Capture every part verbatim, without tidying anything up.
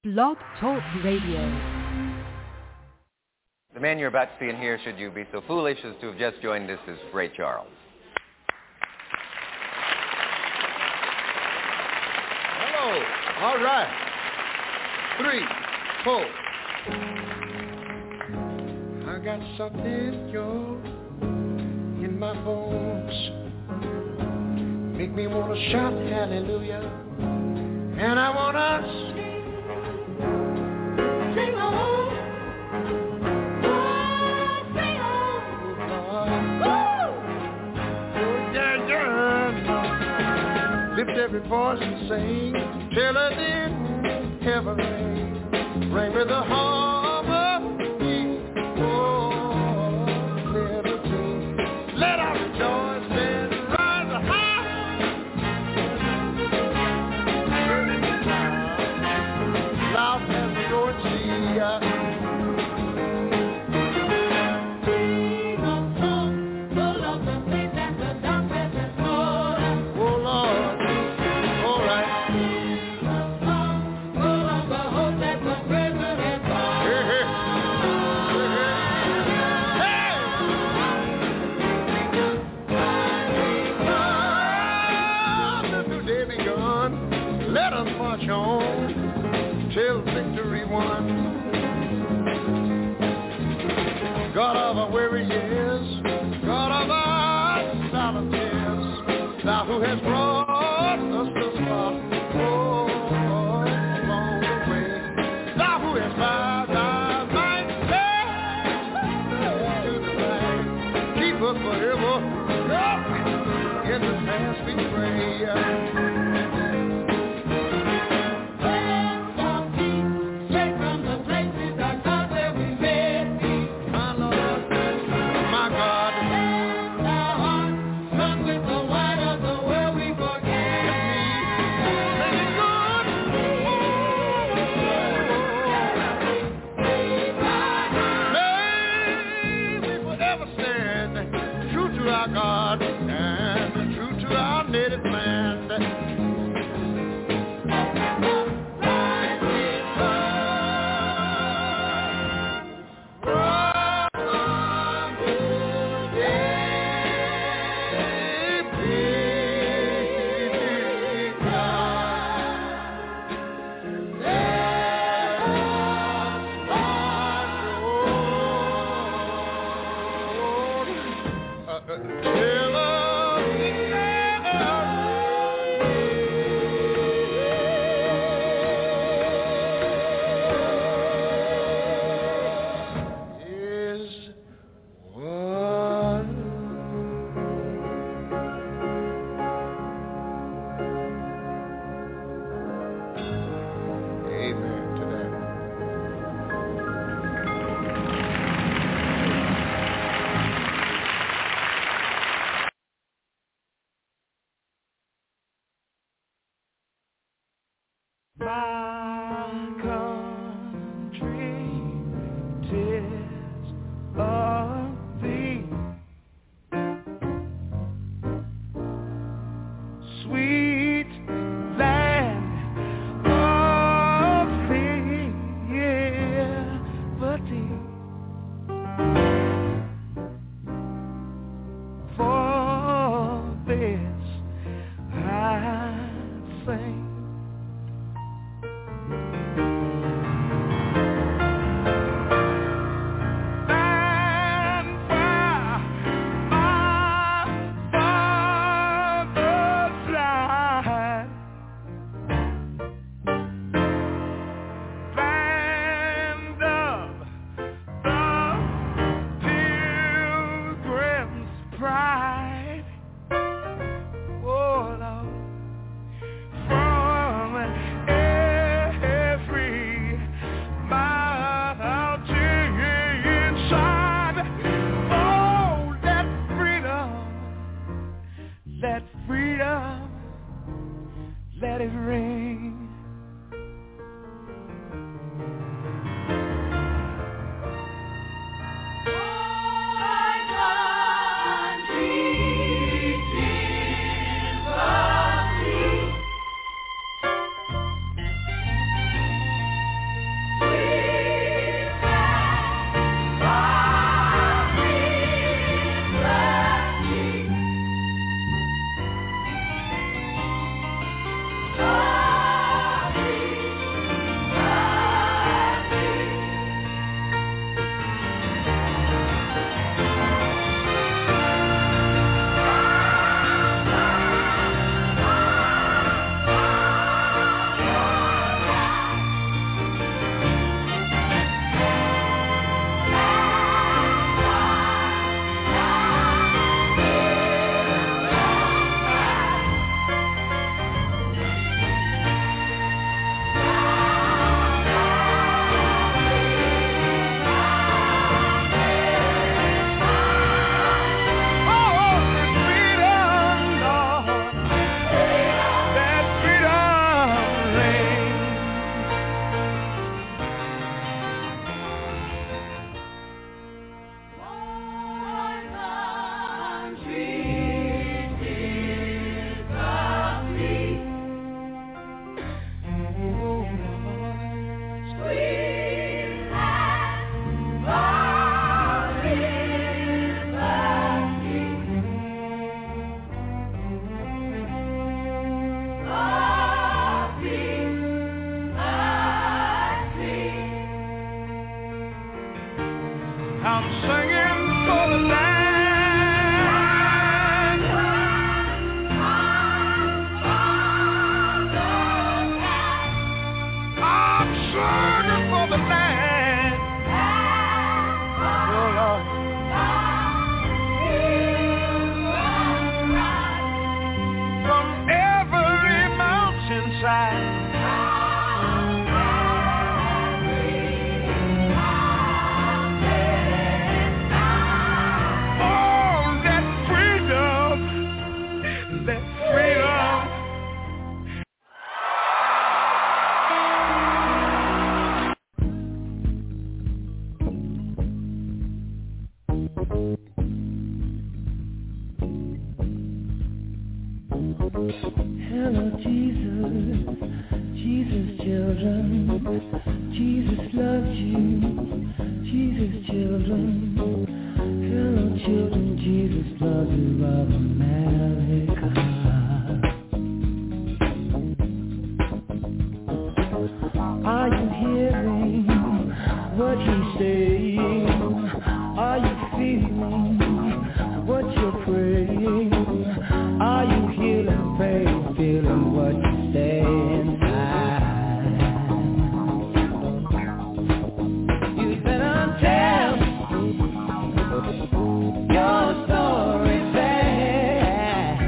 Blog Talk Radio. The man you're about to see and hear, should you be so foolish as to have just joined us, is Ray Charles. Hello. All right. Three, four. I got something, yo, in my bones. Make me want to shout hallelujah. And I want to sing on. Oh, sing on. Oh, yeah, yeah. Lift every voice and sing till it didn't ever rain. Ring with the harmony. Oh, liberty. Let us rejoice and rise high. Loud as the Lord see. Till victory won. God of our weary years, God of our silent tears, thou who hast brought us thus far, oh, along the way, thou who hast bowed thy might to the light, keep us forever, God, in the past we pray. I'm singing for the land. I'm singing for the land. Oh, Lord. From every mountainside. Hello, Jesus, Jesus, children. Jesus loves you, Jesus, children. Hello, children, Jesus loves you, of America. Are you hearing what he's saying? Are you feeling what you're praying? Are you healing pain, feeling what you say inside? You better tell your story back.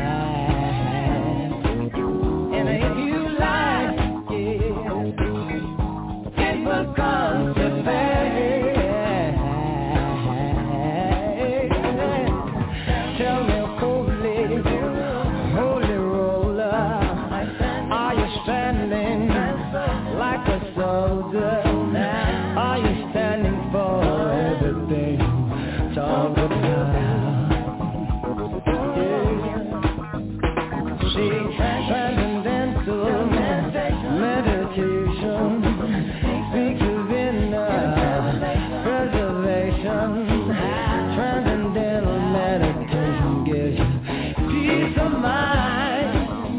And if you like it, it will come to pass. Tell me coldly, holy roller, are you standing like a soldier? Are you standing for everything? Talk about. Yeah. See, transcendental meditation speaks of inner preservation. Transcendental meditation gives you peace of mind.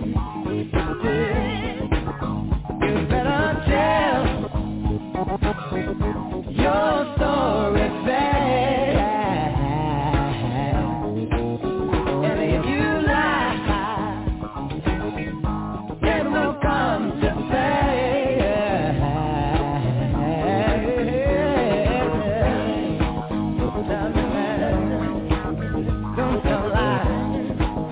You better tell your story back. And if you lie, it will come to pass. Don't tell lies.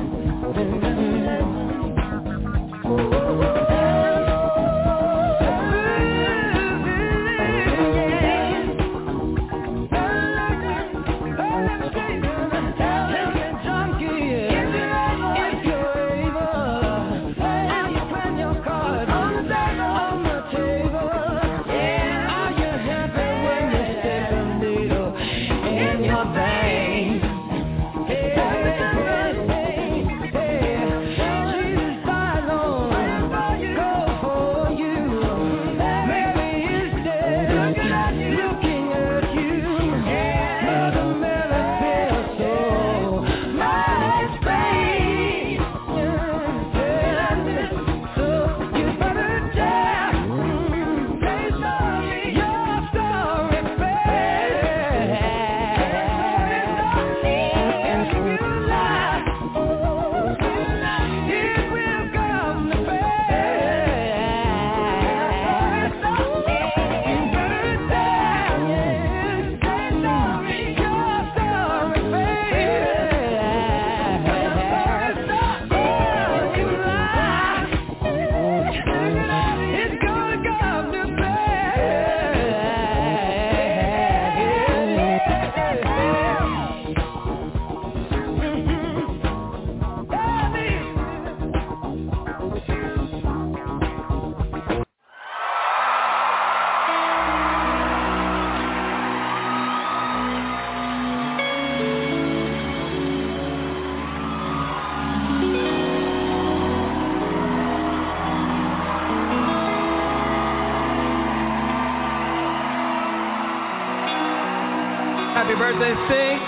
Happy birthday, Sting.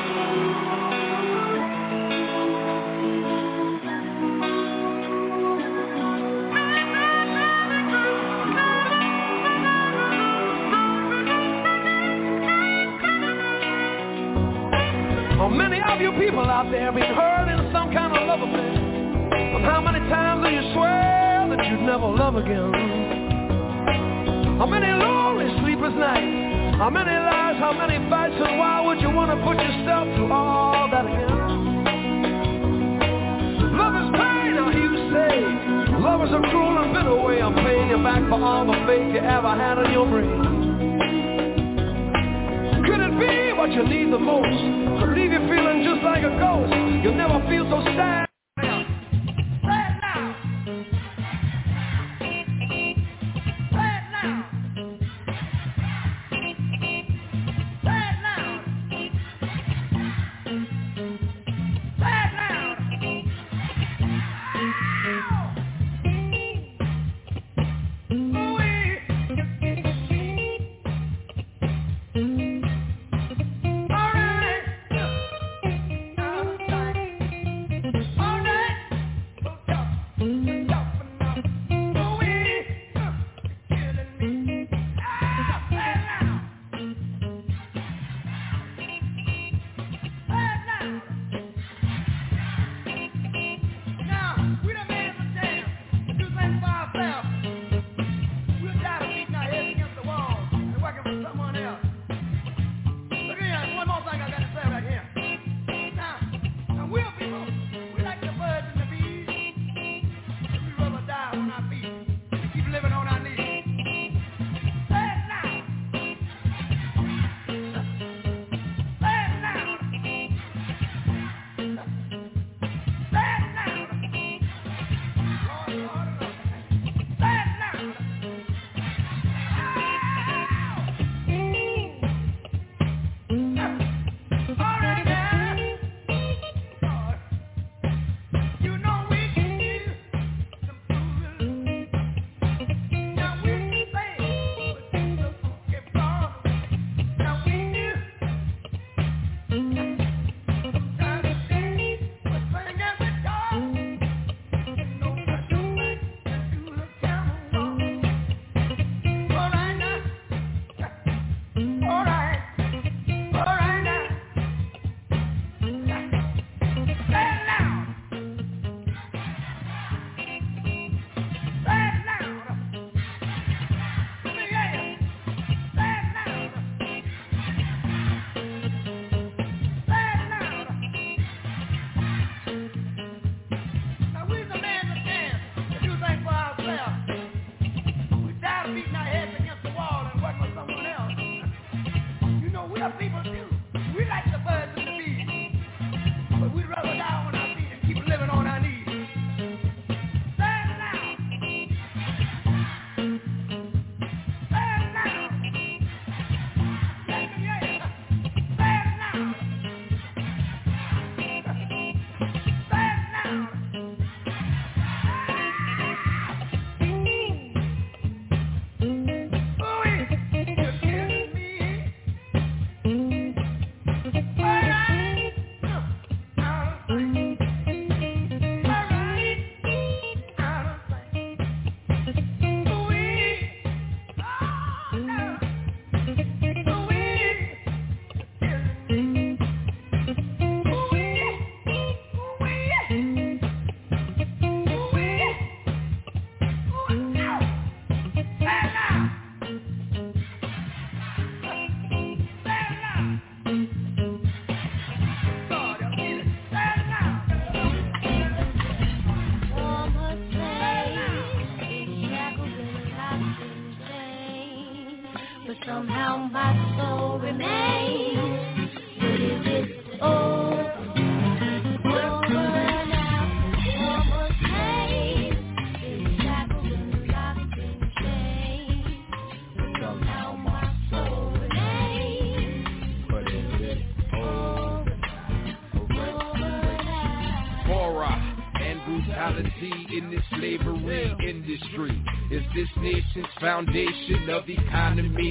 people out there being hurt in some kind of love affair. And how many times do you swear that you'd never love again? How many lonely sleepless nights? How many lies? How many fights? And why would you want to put yourself through all that again? Love is pain, I hear you say. Love is a cruel and bitter way of paying you back for all the faith you ever had in your brain. Could it be what you need the most? Could leave you feeling just like a ghost. You'll never feel so sad. Foundation of economy.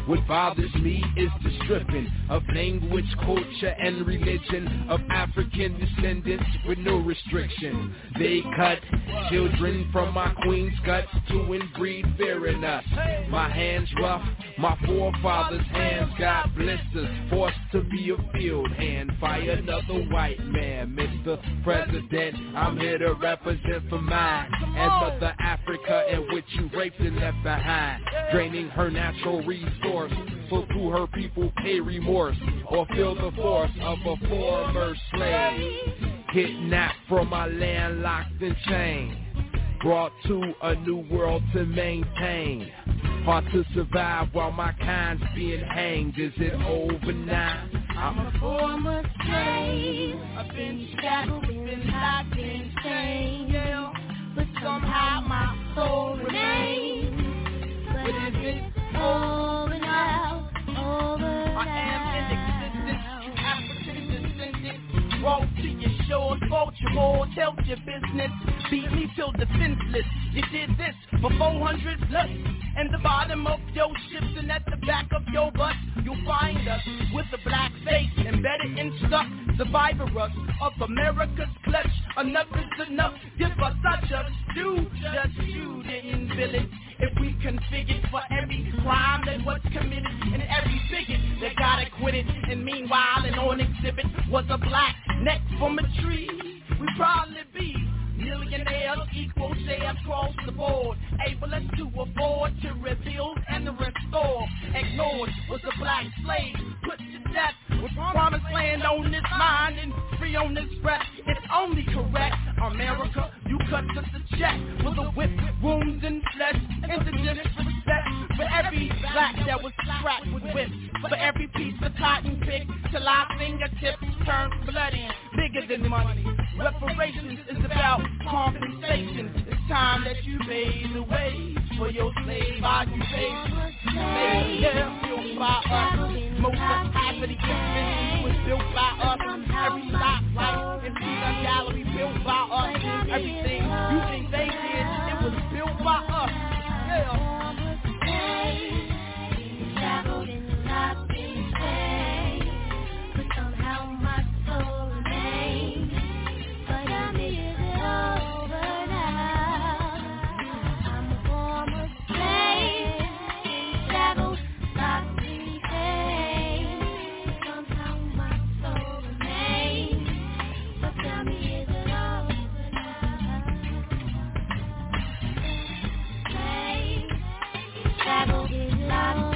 What bothers me is the stripping of language, culture, and religion of African descendants with no restriction. They cut children from my queen's guts to inbreed fear in us. My hands rough, my forefathers' hands got blisters, forced to be a field hand. Fight another white man, Mister President. I'm here to represent for mine and Mother Africa, in which you raped and left behind, draining her natural resource. So through her people pay remorse or feel the force of a former slave, kidnapped from my land, locked in chain, brought to a new world to maintain. Hard to survive while my kind's being hanged. Is it over now? I'm a former slave. I've been shackled, been locked in chains, yeah. But somehow my soul remains. But is it over now? Over now? I am in existence, African descendant. Brought to your shores, fought your war, tell your business. Beat me till defenseless. You did this for four hundred plus. And the bottom of your ships and at the back of your bus, you'll find us with a black face embedded in stuff. Survivor us of America's clutch. Enough is enough. Give us such a do. Just you didn't feel it. If we configured for every crime that was committed and every bigot that got acquitted. And meanwhile, and on exhibit was a black neck from a tree. We'd probably be millionaires, equal shares across the board, able to afford to rebuild and restore. Ignored was a black slave put to death with promised land on this mind and free on this breath. It's only correct, America, you cut us a check with a whip, wounds and flesh, and the disrespect for every black that was strapped with whips, for every piece of cotton picked till our fingertips turned bloody, bigger than money. Reparations is about compensation. It's time that you pay the wage for your slave occupation. Made there built by us. Most of half of the inventions was built by us. Every stoplight and theater gallery built by us. Everything you think they did, it was built by us. Yeah. Traveled and locked in chains, but somehow my soul remains. But I'm here over now. I'm a former slave, traveled, locked in chains, but somehow my soul remains. So tell me, is it over now? Slave, traveled, locked in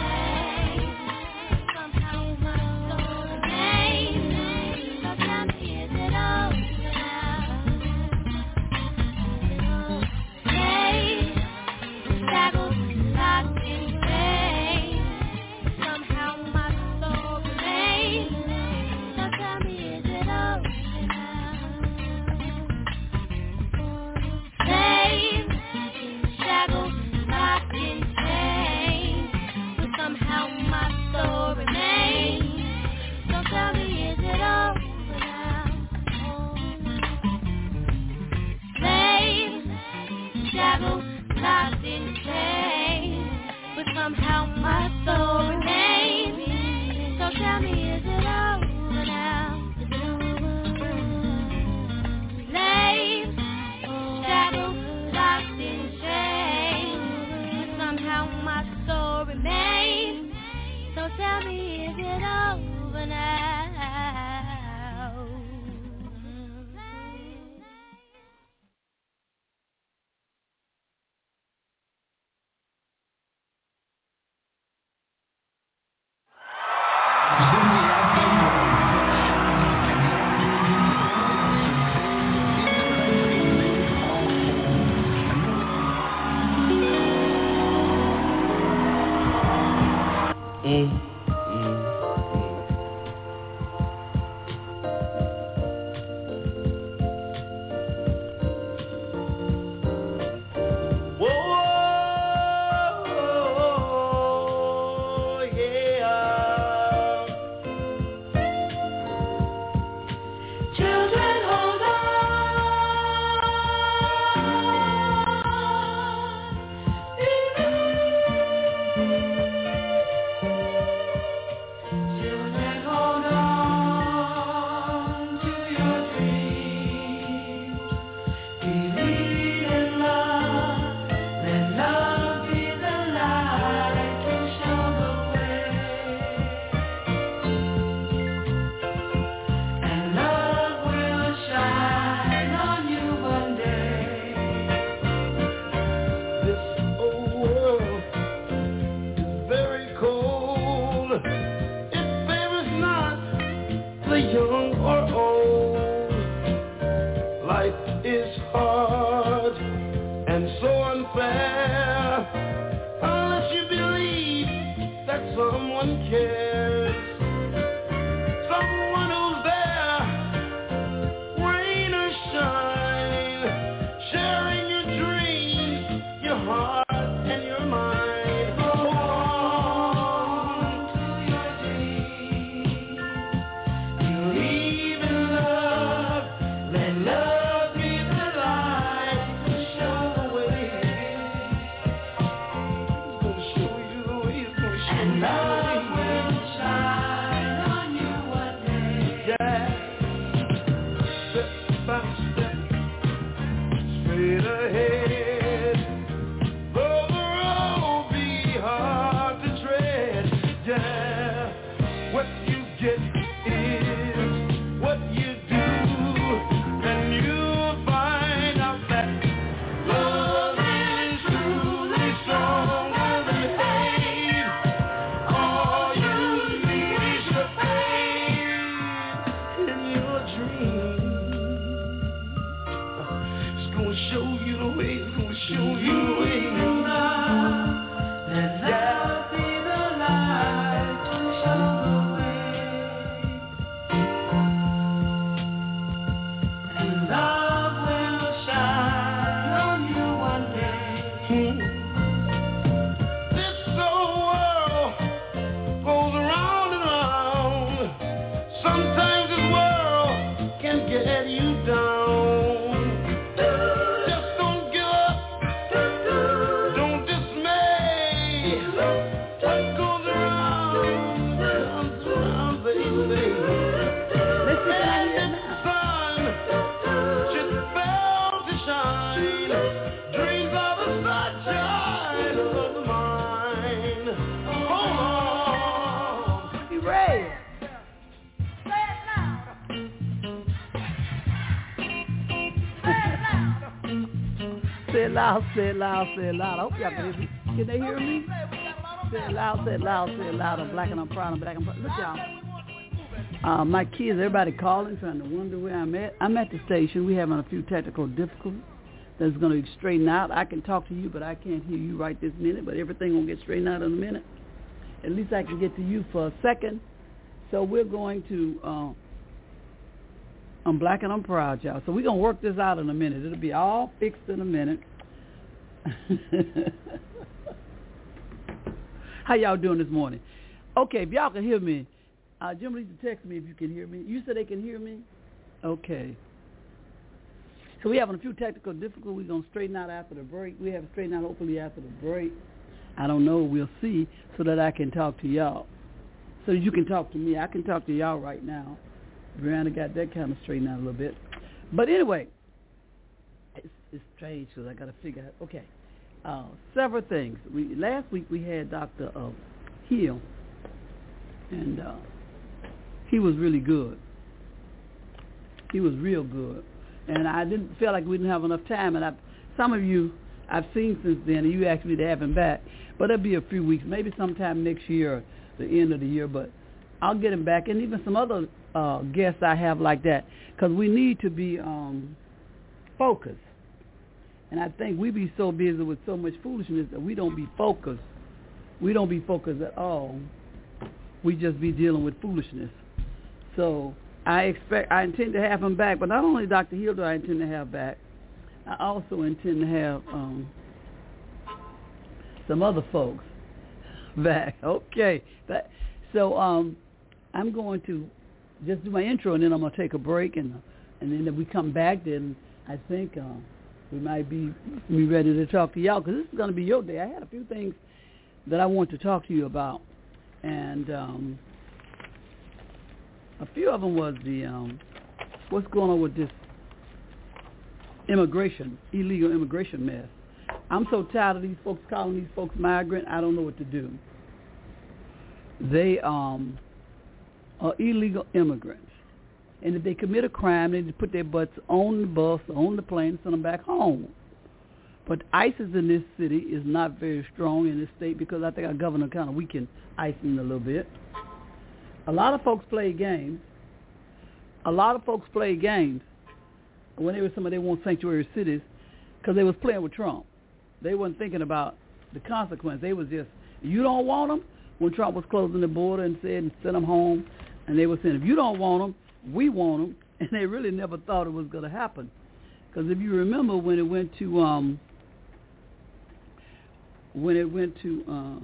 locked in chains, but somehow my soul remains. So tell me, is it over now? Is it over? Slave, shackled, locked in chains, but somehow my soul remains. So tell me, is it over now? Mm. one cares. Someone who's there, rain or shine, sharing your dreams, your heart and your mind. Go on to your dreams. Believe in love, let love be the light to show the way. It's gonna show you the way, it's gonna show you the way. Say it loud, say it loud, say it loud. I hope y'all can hear me. Can they hear me? Say it loud, say it loud, say it loud. I'm black and I'm proud, I'm black and proud. Look, y'all. Uh, my kids, everybody calling, trying to wonder where I'm at. I'm at the station. We're having a few technical difficulties that's going to straighten out. I can talk to you, but I can't hear you right this minute, but everything will get straightened out in a minute. At least I can get to you for a second. So we're going to, uh, I'm black and I'm proud, y'all. So we're going to work this out in a minute. It'll be all fixed in a minute. How y'all doing this morning? Okay, if y'all can hear me, uh, Jim needs to text me if you can hear me. You said they can hear me? Okay. So we're having a few technical difficulties. We're going to straighten out after the break. We have to straighten out hopefully after the break. I don't know. We'll see so that I can talk to y'all. So you can talk to me. I can talk to y'all right now. Brianna got that kind of straightened out a little bit. But anyway, it's, it's strange because I got to figure out. Okay. Uh, several things. We Last week we had Doctor Uh, Hill, and uh, he was really good. He was real good. And I didn't feel like we didn't have enough time. And I, some of you I've seen since then, and you asked me to have him back. But it'll be a few weeks, maybe sometime next year, or the end of the year. But I'll get him back, and even some other uh, guests I have like that, because we need to be um, focused. And I think we be so busy with so much foolishness that we don't be focused. We don't be focused at all. We just be dealing with foolishness. So I expect, I intend to have him back, but not only Doctor Hill do I intend to have back, I also intend to have um, some other folks back. Okay. That, so um, I'm going to just do my intro, and then I'm going to take a break, and and then if we come back, then I think uh, we might be, be ready to talk to y'all, because this is going to be your day. I had a few things that I want to talk to you about, and um, a few of them was the um, what's going on with this immigration, illegal immigration mess. I'm so tired of these folks calling these folks migrant. I don't know what to do. They um, are illegal immigrants. And if they commit a crime, they just put their butts on the bus, on the plane, and send them back home. But ISIS in this city is not very strong in this state, because I think our governor kind of weakened ISIS a little bit. A lot of folks play games. A lot of folks play games when they were some of they want sanctuary cities, because they was playing with Trump. They wasn't thinking about the consequence. They was just, you don't want them? when Trump was closing the border and said and sent them home, and they were saying, if you don't want them, we want them, and they really never thought it was going to happen. Because if you remember when it went to, um, when it went to, uh,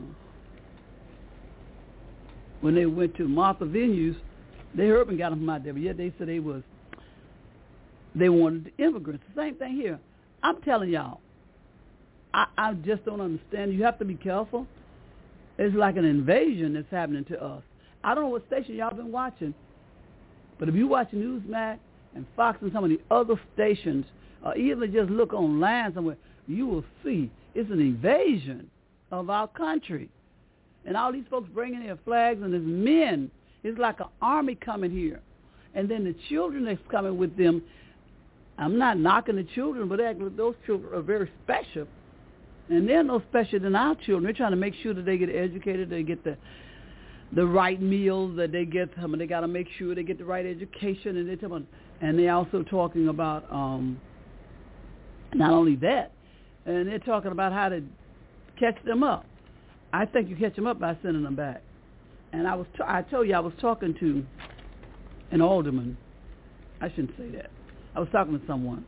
when they went to Martha Venues, they heard and got them from out there, but yet they said they was, they wanted the immigrants. The same thing here. I'm telling y'all, I, I just don't understand. You have to be careful. It's like an invasion that's happening to us. I don't know what station y'all been watching, but if you watch Newsmax and Fox and some of the other stations, or even just look online somewhere, you will see it's an invasion of our country. And all these folks bringing their flags, and there's men. It's like an army coming here. And then the children that's coming with them, I'm not knocking the children, but those children are very special. And they're no special than our children. They're trying to make sure that they get educated, they get the the right meals, that they get them, and they got to make sure they get the right education. And they're talking, and they're also talking about um, not only that, and they're talking about how to catch them up. I think you catch them up by sending them back. And I was, t- I told you I was talking to an alderman. I shouldn't say that. I was talking to someone,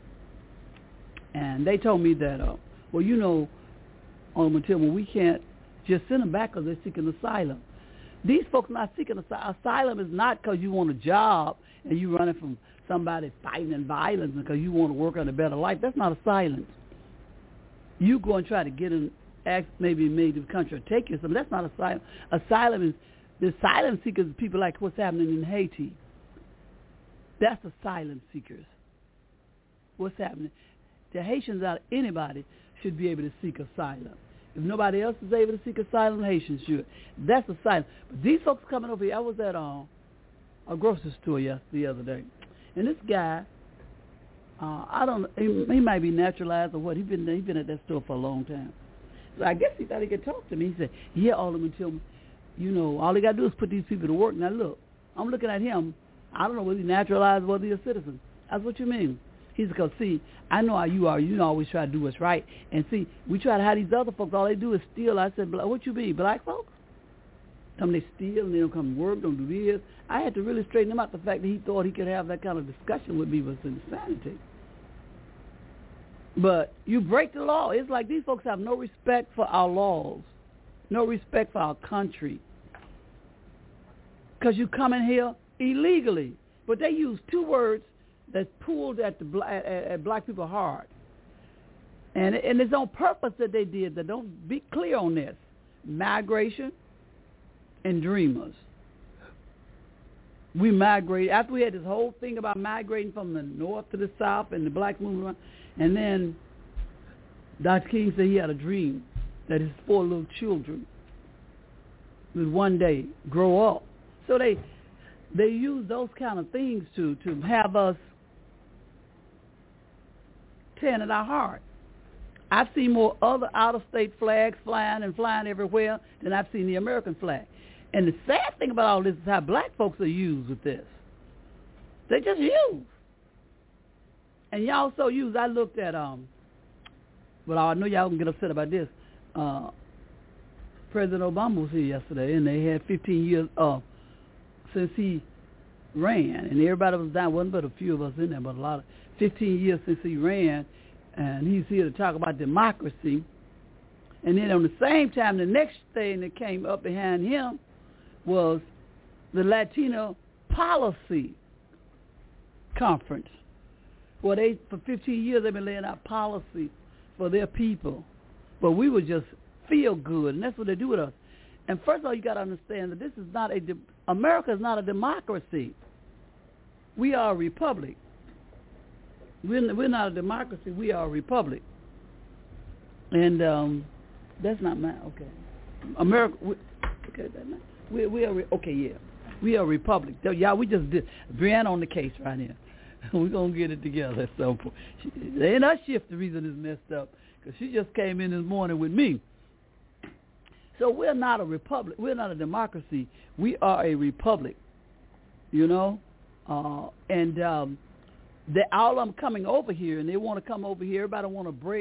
and they told me that, uh, well, you know, Alderman Tillman, we can't just send them back because they're seeking asylum. These folks not seeking asylum. Asylum is not because you want a job and you running from somebody fighting and violence because you want to work on a better life. That's not asylum. You go and try to get in, act, maybe maybe the country will take you something. That's not asylum. Asylum is, the asylum seekers, people like what's happening in Haiti. That's asylum seekers. What's happening? The Haitians, out of anybody, should be able to seek asylum. If nobody else is able to seek asylum, Haitians should. That's asylum. But these folks coming over here, I was at uh, a grocery store yes, the other day, and this guy, uh, I don't know, he, he might be naturalized or what. He's been, he been at that store for a long time. So I guess he thought he could talk to me. He said, yeah, Alderman Tillman, you know, all he got to do is put these people to work. Now, look, I'm looking at him. I don't know whether he's naturalized or whether he's a citizen. That's what you mean. He's because, see, I know how you are. You always try to do what's right. And, see, we try to have these other folks. All they do is steal. I said, what you mean, black folks? Come they steal and they don't come to work, don't do this. I had to really straighten him out. The fact that he thought he could have that kind of discussion with me was insanity. But you break the law. It's like these folks have no respect for our laws, no respect for our country. Because you come in here illegally. But they use two words that's pulled at the at, at black people hard, and and it's on purpose that they did that. Don't be clear on this: migration and dreamers. We migrate after we had this whole thing about migrating from the north to the south and the black movement, and then Doctor King said he had a dream that his four little children would one day grow up. So they they use those kind of things to to have us tearing at our heart. I've seen more other out-of-state flags flying and flying everywhere than I've seen the American flag. And the sad thing about all this is how black folks are used with this. They just use. And y'all so used, I looked at, um, well, I know y'all can get upset about this. Uh, President Obama was here yesterday, and they had fifteen years uh, since he ran, and everybody was down. Wasn't but a few of us in there, but a lot of fifteen years since he ran, and he's here to talk about democracy. And then on the same time, the next thing that came up behind him was the Latino Policy Conference. Well, they for fifteen years they've been laying out policy for their people, but we would just feel good, and that's what they do with us. And first of all, you got to understand that this is not a de- America is not a democracy. We are a republic. We're, we're not a democracy. We are a republic. And um, that's not my, okay. America, we, okay, that's not, we, we are, okay, yeah. We are a republic. Y'all, we just did, Brianna on the case right here. We're going to get it together at some point. She, it ain't her shift the reason it's messed up, because she just came in this morning with me. So we're not a republic. We're not a democracy. We are a republic, you know. Uh, and um, they, all of them coming over here, and they want to come over here. Everybody want to break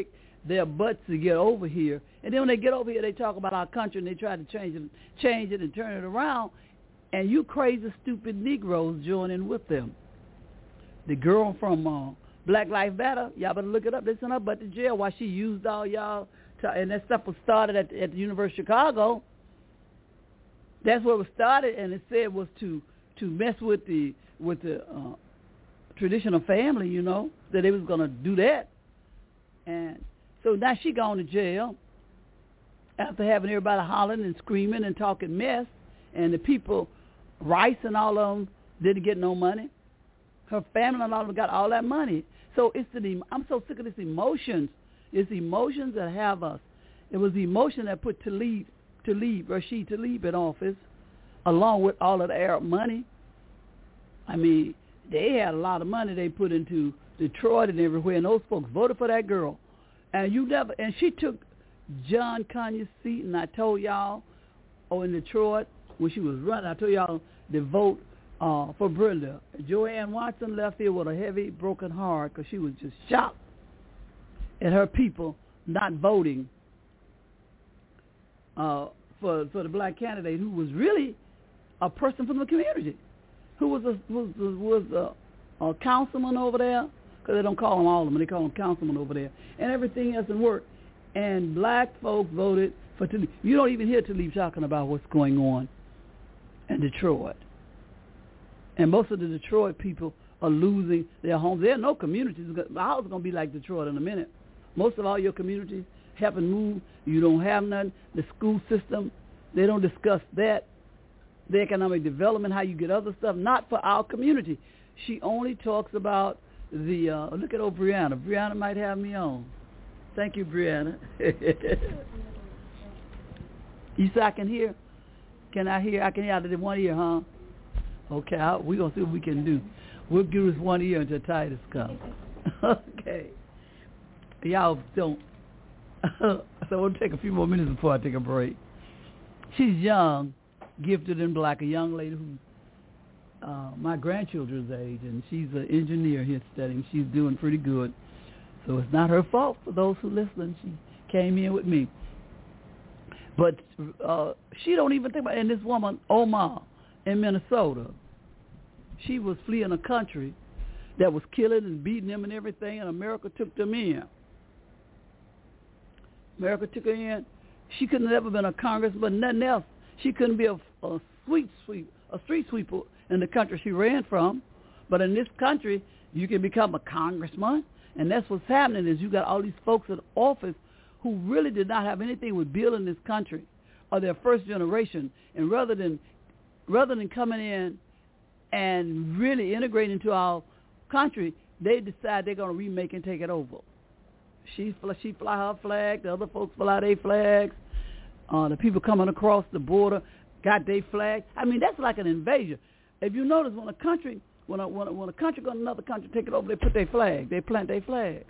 their butts to get over here. And then when they get over here, they talk about our country and they try to change it, change it and turn it around. And you crazy, stupid Negroes join in with them. The girl from uh, Black Lives Matter, y'all better look it up. They sent her butt to jail while she used all y'all. To, and that stuff was started at, at the University of Chicago. That's where it was started, and it said was to to mess with the with the uh, traditional family, you know, that they was going to do that. And so now she gone to jail after having everybody hollering and screaming and talking mess, and the people, Rice and all of them, didn't get no money. Her family and all of them got all that money. So it's the, I'm so sick of this emotions. It's emotions that have us. It was the emotion that put Tlaib, Tlaib, Rashid Tlaib in office, along with all of the Arab money. I mean, they had a lot of money they put into Detroit and everywhere, and those folks voted for that girl. And you never, and she took John Conye's seat, and I told y'all, oh, in Detroit, when she was running, I told y'all to vote uh, for Brenda. Joanne Watson left here with a heavy, broken heart because she was just shocked at her people not voting uh, for for the black candidate who was really a person from the community, who was a was was a, a councilman over there, because they don't call them all of them, they call them councilman over there, and everything else in work. And black folk voted for Tlaib. You don't even hear Tlaib talking about what's going on in Detroit. And most of the Detroit people are losing their homes. There are no communities. My house is going to be like Detroit in a minute. Most of all your communities haven't moved. You don't have nothing. The school system, they don't discuss that. The economic development, how you get other stuff, not for our community. She only talks about the, uh, look at old Brianna. Brianna might have me on. Thank you, Brianna. You say I can hear? Can I hear? I can hear out of the one ear, huh? Okay, we're going to see what we can do. We'll give us one ear until Titus comes. Okay. Y'all don't. So we'll take a few more minutes before I take a break. She's young, gifted and black, a young lady who's uh, my grandchildren's age, and she's an engineer here studying. She's doing pretty good. So it's not her fault for those who listen. She came in with me. But uh, she don't even think about it. And this woman, Omar, in Minnesota, she was fleeing a country that was killing and beating them and everything, and America took them in. America took her in. She couldn't have ever been a congressman, nothing else. She couldn't be a, a sweet sweep, a street sweeper in the country she ran from. But in this country, you can become a congressman. And that's what's happening is you got all these folks in office who really did not have anything with building this country, or their first generation. And rather than rather than coming in and really integrating into our country, they decide they're going to remake and take it over. She she fly her flag, the other folks fly their flags. Uh, the people coming across the border got their flag. I mean, that's like an invasion. If you notice, when a country when a when a, when a country goes to another country, take it over, they put their flag, they plant their flags.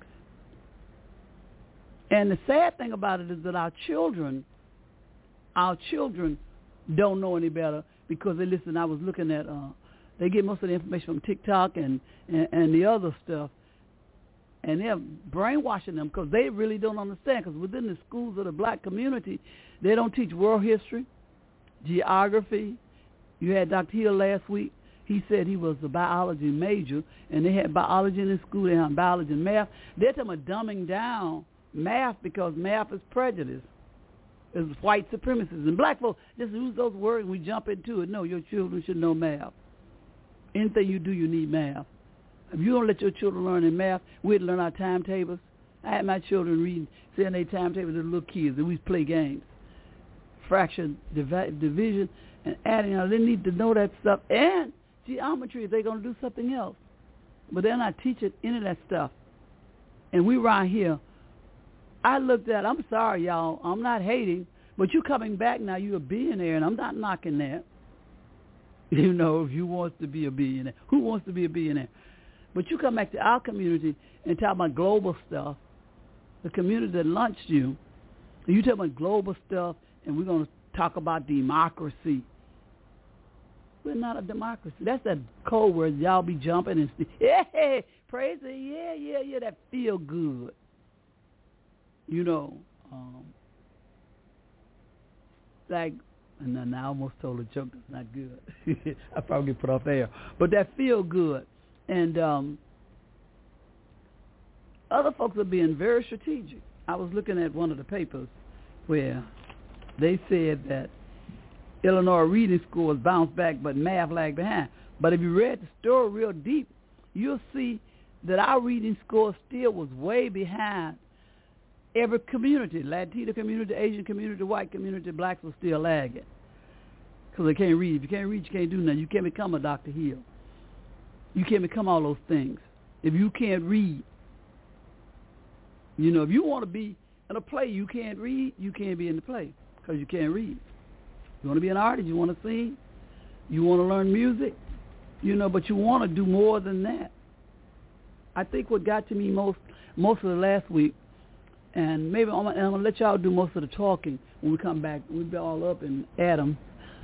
And the sad thing about it is that our children, our children don't know any better because they listen. I was looking at, uh, they get most of the information from TikTok and, and, and the other stuff. And they're brainwashing them because they really don't understand. Because within the schools of the black community, they don't teach world history, geography. You had Doctor Hill last week. He said he was a biology major, and they had biology in the school. They had biology and math. They're talking about dumbing down math because math is prejudice. It's white supremacists. And black folks just use those words and we jump into it. No, your children should know math. Anything you do, you need math. If you don't let your children learn in math, we'd learn our timetables. I had my children reading, saying their timetables as little kids, and we'd play games. Fraction, divi- division, and adding. Now, they need to know that stuff. And geometry if they're going to do something else. But they're not teaching any of that stuff. And we right here, I looked at, I'm sorry, y'all, I'm not hating, but you coming back now, you're a billionaire, and I'm not knocking that. You know, if you want to be a billionaire. Who wants to be a billionaire? But you come back to our community and talk about global stuff, the community that launched you, and you talk about global stuff, and we're going to talk about democracy. We're not a democracy. That's that code word y'all be jumping and yeah, praise it, yeah, yeah, yeah, that feel good. you know, um, like, and then I almost told a joke that's not good. I probably get put off air. But that feel good. And um, other folks are being very strategic. I was looking at one of the papers where they said that Illinois reading scores bounced back, but math lagged behind. But if you read the story real deep, you'll see that our reading score still was way behind every community. Latino community, Asian community, white community, blacks were still lagging because they can't read. If you can't read, you can't do nothing. You can't become a Doctor Hill. You can't become all those things if you can't read. You know, if you want to be in a play, you can't read, you can't be in the play because you can't read. You want to be an artist, you want to sing, you want to learn music, you know, but you want to do more than that. I think what got to me most most of the last week, and maybe I'm going to let y'all do most of the talking when we come back. We'll be all up in Adam.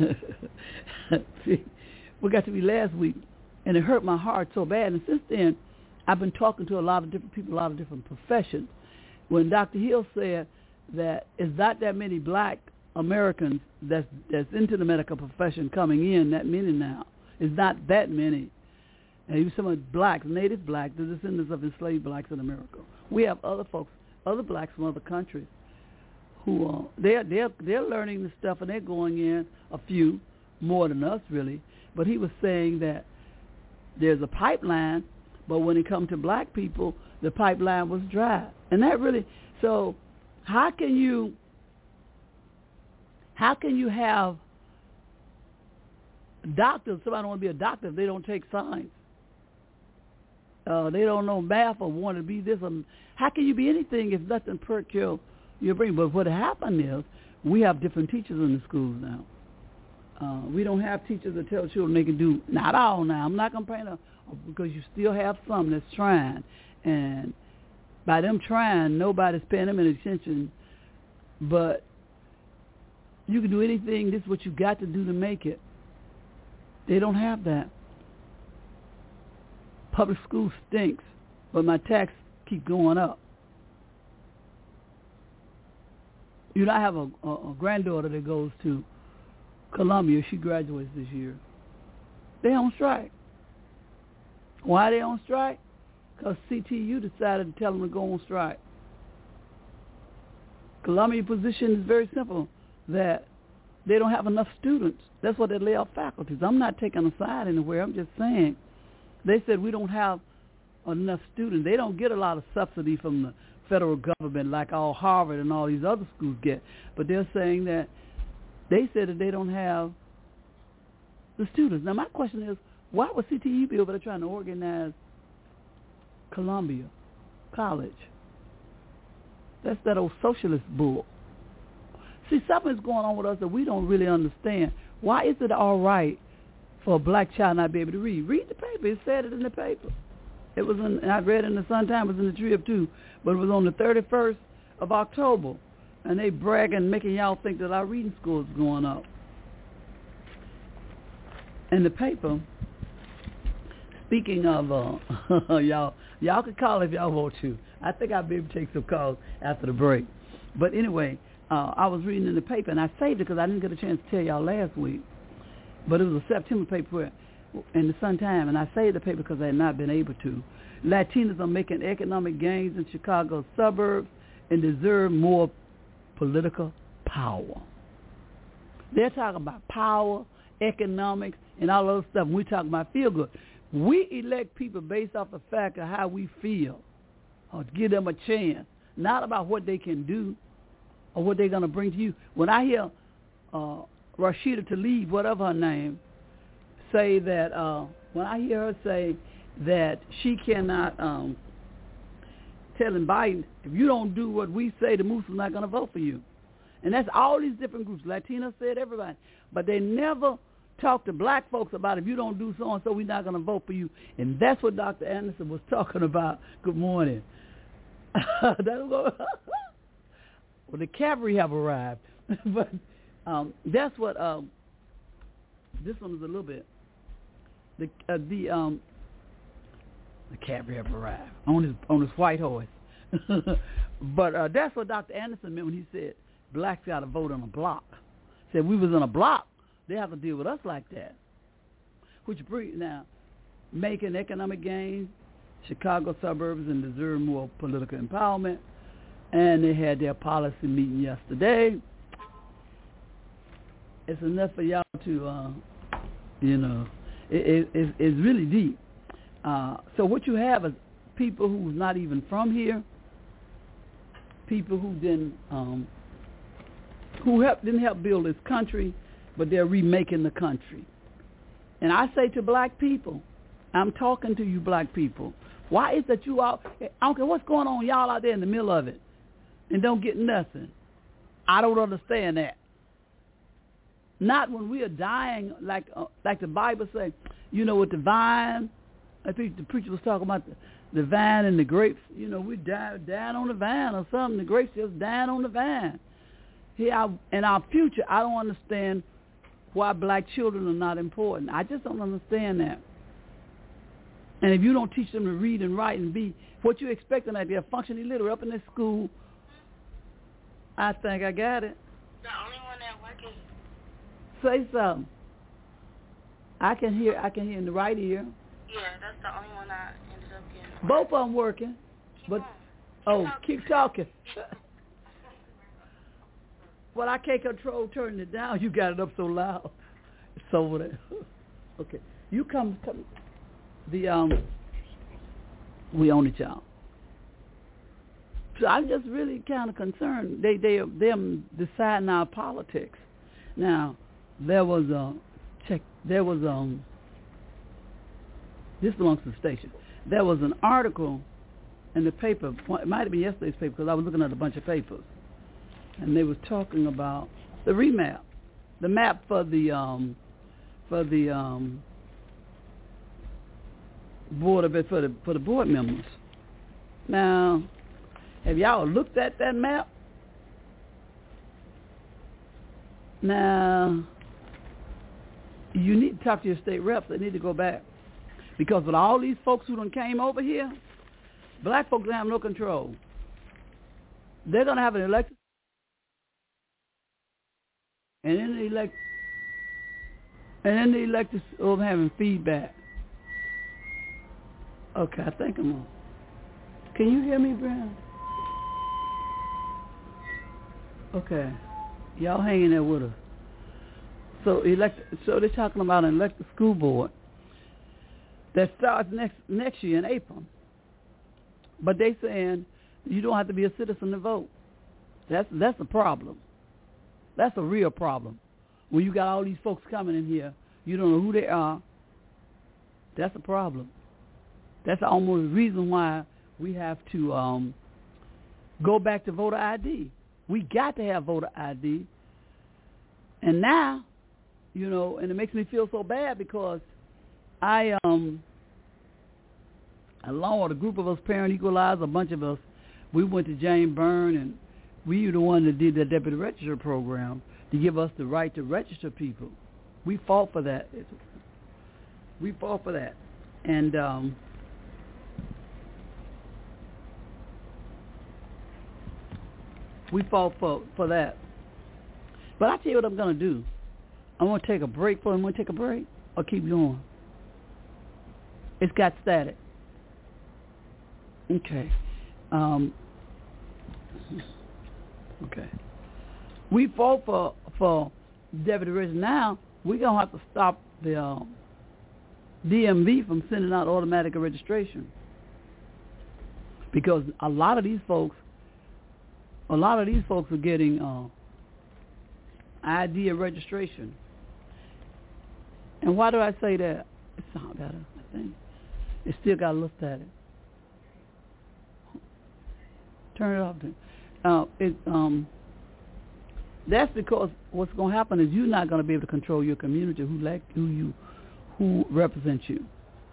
See, what got to me last week, and it hurt my heart so bad. And since then, I've been talking to a lot of different people, a lot of different professions. When Doctor Hill said that it's not that many black Americans that's, that's into the medical profession coming in, that many now. It's not that many. And even some of blacks, native blacks, the descendants of enslaved blacks in America. We have other folks, other blacks from other countries who are, they're, they're, they're learning this stuff and they're going in, a few, more than us really. But he was saying that there's a pipeline, but when it comes to black people, the pipeline was dry. And that really, so how can you, how can you have doctors, somebody don't want to be a doctor if they don't take science? Uh, they don't know math or want to be this. Or, how can you be anything if nothing perks your, your brain? But what happened is we have different teachers in the schools now. Uh, we don't have teachers that tell children they can do, not all now. I'm not complaining because you still have some that's trying. And by them trying, nobody's paying them any attention. But you can do anything. This is what you got to do to make it. They don't have that. Public school stinks, but my tax keep going up. You know, I have a, a, a granddaughter that goes to Columbia. She graduates this year. They on strike. Why are they on strike? Because C T U decided to tell them to go on strike. Columbia's position is very simple, that they don't have enough students. That's why they lay off faculties. I'm not taking a side anywhere. I'm just saying. They said we don't have enough students. They don't get a lot of subsidy from the federal government like all Harvard and all these other schools get. But they're saying that they said that they don't have the students. Now, my question is, why would C T U be over there trying to organize Columbia College? That's that old socialist bull. See, something's going on with us that we don't really understand. Why is it all right for a black child not to be able to read? Read the paper. It said it in the paper. It was in, I read it in the Sun Times, it was in the Trib too, but it was on the thirty-first of October. And they bragging, making y'all think that our reading score is going up. In the paper, speaking of, uh, y'all, y'all can call if y'all want to. I think I'll be able to take some calls after the break. But anyway, uh, I was reading in the paper, and I saved it because I didn't get a chance to tell y'all last week. But it was a September paper in the Sun Times, and I saved the paper because I had not been able to. Latinos are making economic gains in Chicago's suburbs and deserve more political power. They're talking about power, economics, and all those stuff. And we're talking about feel good. We elect people based off the fact of how we feel, or to give them a chance, not about what they can do or what they're going to bring to you. When I hear uh, Rashida Tlaib, whatever her name, say that, uh, when I hear her say that she cannot, um, telling Biden, if you don't do what we say, the Muslims are not going to vote for you. And that's all these different groups. Latinos said, everybody. But they never talk to black folks about if you don't do so-and-so, we're not going to vote for you. And that's what Doctor Anderson was talking about. Good morning. That's what, well, the cavalry have arrived. But um, that's what, um, this one is a little bit, the, uh, the, um, the cavalry have arrived on his, on his white horse. But uh, that's what Doctor Anderson meant when he said blacks got to vote on a block. He said we was in a block, they have to deal with us like that. Which brings now making economic gains, Chicago suburbs and deserve more political empowerment, and they had their policy meeting yesterday. It's enough for y'all to, uh, you know, it, it, it, it's really deep. Uh, so what you have is people who's not even from here, people who didn't, um, who help, didn't help build this country, but they're remaking the country. And I say to black people, I'm talking to you black people, why is that you all, I don't care what's going on, y'all out there in the middle of it and don't get nothing. I don't understand that. Not when we are dying, like uh, like the Bible says, you know, with the vine. I think the preacher was talking about the, the vine and the grapes. You know, we die, dying on the vine or something. The grapes just dying on the vine. Here, I, in our future, I don't understand why black children are not important. I just don't understand that. And if you don't teach them to read and write and be what you expecting, like they're functionally literate up in this school, I think I got it. The only one that works. Say something. I can hear. I can hear in the right ear. Yeah, that's the only one I ended up getting. Both of them working. Keep but on. oh, talking. keep talking. Well, I can't control turning it down. You got it up so loud. It's over there. Okay, you come. Come. The um. We own it, y'all. So I'm just really kind of concerned. They they them deciding our politics. Now, there was a check. There was um. This belongs to the station. There was an article in the paper. It might have been yesterday's paper because I was looking at a bunch of papers, and they were talking about the remap, the map for the um, for the um, board of it for the for the board members. Now, have y'all looked at that map? Now, you need to talk to your state reps. They need to go back. Because with all these folks who done came over here, black folks don't have no control. They're going to have an election. And then the elect, and then the electors are having feedback. Okay, I think I'm on. Can you hear me, Brown? Okay. Y'all hanging there with us. So elect, so they're talking about an elected school board that starts next next year in April. But they saying you don't have to be a citizen to vote. That's that's a problem. That's a real problem. When you got all these folks coming in here, you don't know who they are. That's a problem. That's almost the reason why we have to um, go back to voter I D. We got to have voter I D. And now, you know, and it makes me feel so bad because I, um, along with a group of us, Parent Equalizer, a bunch of us, we went to James Byrne, and we were the one that did the deputy registrar program to give us the right to register people. We fought for that. We fought for that. And um, we fought for, for that. But I tell you what I'm going to do. I'm going to take a break for I'm going to take a break or keep going. It's got static. Okay. Um, okay. We fought for for deputy registrar. Now we're going to have to stop the uh, D M V from sending out automatic registration because a lot of these folks, a lot of these folks are getting uh, I D and registration. And why do I say that? It sounds better, I think. It still got to look at it. Turn it off then. Uh, it, um, that's because what's going to happen is you're not going to be able to control your community who like who you who represents you.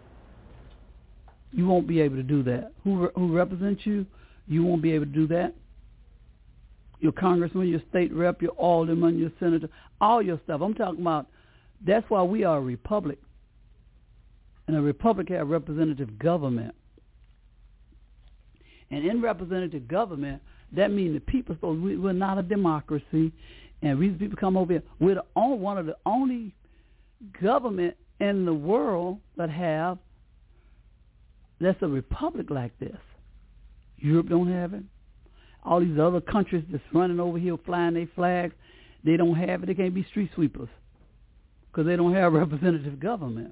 You won't be able to do that. Who who represents you, you won't be able to do that. Your congressman, your state rep, your alderman, your senator, all your stuff. I'm talking about. That's why we are a republic. And a republic has representative government. And in representative government, that means the people supposed we, we're not a democracy. And the reason people come over here, we're the only, one of the only government in the world that have that's a republic like this. Europe don't have it. All these other countries that's running over here flying their flags, they don't have it. They can't be street sweepers because they don't have representative government.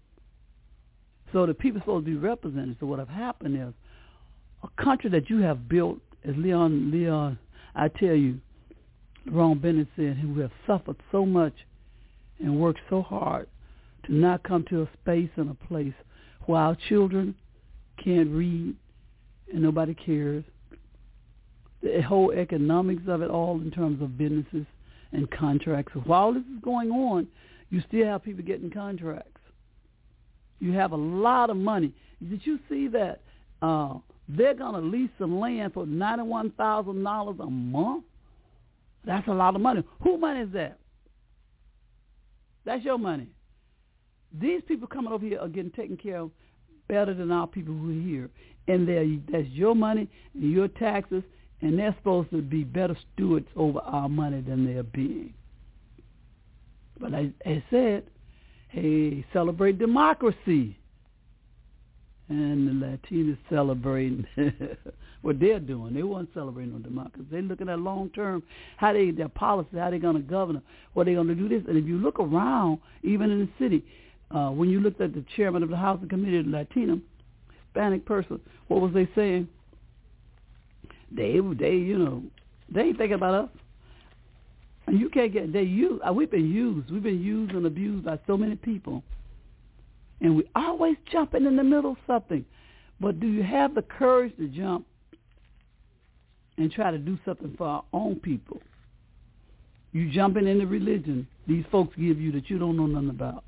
So the people are supposed to be represented. So what have happened is a country that you have built, as Leon, Leon, I tell you, Ron Bennett said, who have suffered so much and worked so hard to not come to a space and a place where our children can't read and nobody cares. The whole economics of it all in terms of businesses and contracts. So while this is going on, you still have people getting contracts. You have a lot of money. Did you see that uh, they're going to lease some land for ninety-one thousand dollars a month? That's a lot of money. Whose money is that? That's your money. These people coming over here are getting taken care of better than our people who are here. And that's your money and your taxes, and they're supposed to be better stewards over our money than they're being. But I, I said, hey, celebrate democracy. And the Latinos celebrating what they're doing. They weren't celebrating on democracy. They're looking at long term, how they their policy, how they're going to govern, what they're going to do this. And if you look around, even in the city, uh, when you looked at the chairman of the Housing Committee, the Latino, Hispanic person, what was they saying? They, they, you know, they ain't thinking about us. And you can't get, they use, we've been used. We've been used and abused by so many people. And we always jumping in the middle of something. But do you have the courage to jump and try to do something for our own people? You jumping into religion, these folks give you that you don't know nothing about.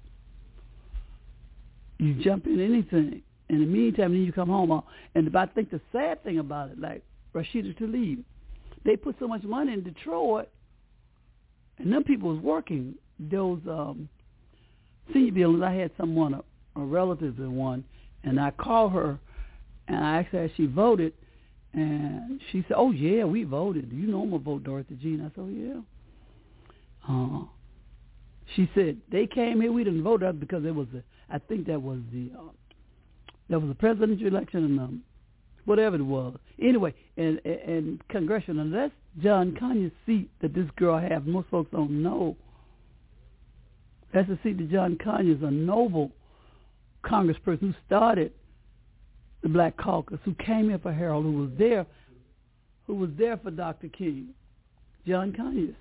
You jump in anything. In the meantime, then you come home. And I think the sad thing about it, like Rashida Tlaib, they put so much money in Detroit, and them people was working those um, senior buildings. I had someone, a, a relative in one, and I called her, and I asked her if she voted, and she said, oh, yeah, we voted. You know I'm going to vote Dorothy Jean. I said, oh, yeah. Uh, she said, they came here, we didn't vote up because it was, a, I think that was the, uh, that was a presidential election, and um, whatever it was. Anyway, and, and, and congressional, and that's John Conyers' seat that this girl has. Most folks don't know. That's the seat that John Conyers, a noble congressperson who started the Black Caucus, who came here for Harold, who was there, who was there for Doctor King, John Conyers.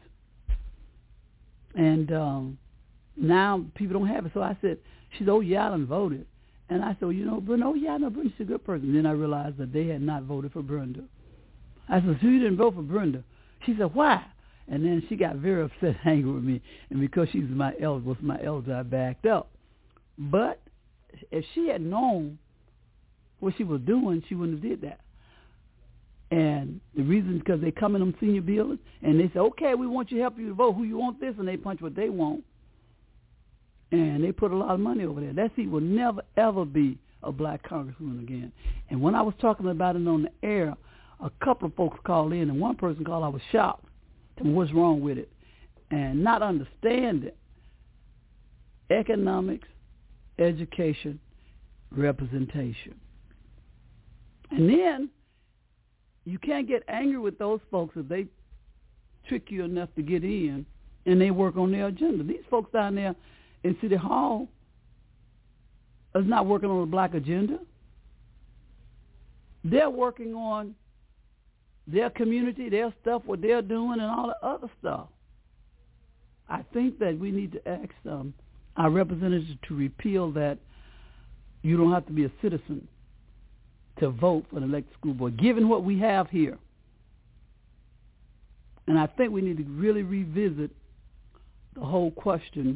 And um, now people don't have it. So I said, she said, oh, yeah, I done voted. And I said, well, you know, Brenda, oh, yeah, I know Brenda's a good person. And then I realized that they had not voted for Brenda. I said, so you didn't vote for Brenda? She said, why? And then she got very upset, angry with me. And because she's my elder, was my elder, I backed up. But if she had known what she was doing, she wouldn't have did that. And the reason is because they come in them senior buildings, and they say, okay, we want you to help you to vote. Who you want this? And they punch what they want. And they put a lot of money over there. That seat will never, ever be a black congresswoman again. And when I was talking about it on the air, a couple of folks called in, and one person called, I was shocked. Tell me what's wrong with it. And not understanding economics, education, representation. And then you can't get angry with those folks if they trick you enough to get in and they work on their agenda. These folks down there in City Hall is not working on a black agenda. They're working on their community, their stuff, what they're doing, and all the other stuff. I think that we need to ask um, our representatives to repeal that you don't have to be a citizen to vote for an elected school board, given what we have here. And I think we need to really revisit the whole question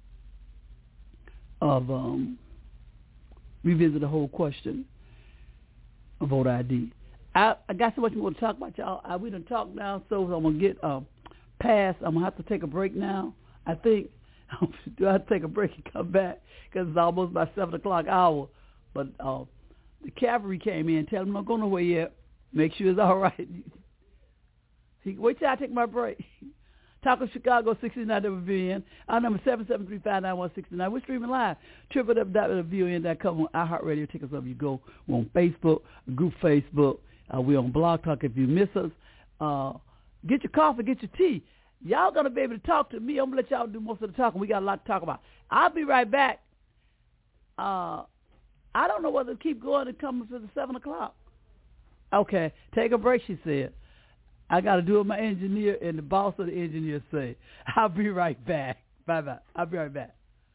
of, um, revisit the whole question of voter I D. I, I got so much more to talk about, y'all. I, we done talk now, so I'm going to get uh, past. I'm going to have to take a break now. I think, do I have to take a break and come back? Because it's almost my seven o'clock hour. But uh, the cavalry came in, tell them don't go nowhere yet. Make sure it's all right. Wait till I take my break. Talk of Chicago, sixty-nine W V N. Our number seven seven three, five nine one, six nine. We're streaming live. w w w dot w v o n dot com on iHeartRadio. Take us up. You go. We're on Facebook, group Facebook. Uh, we're on Blog Talk. If you miss us, uh, get your coffee, get your tea. Y'all going to be able to talk to me. I'm going to let y'all do most of the talking. We got a lot to talk about. I'll be right back. Uh, I don't know whether to keep going and coming to the seven o'clock. Okay. Take a break, she said. I got to do what my engineer and the boss of the engineer say. I'll be right back. Bye-bye. I'll be right back.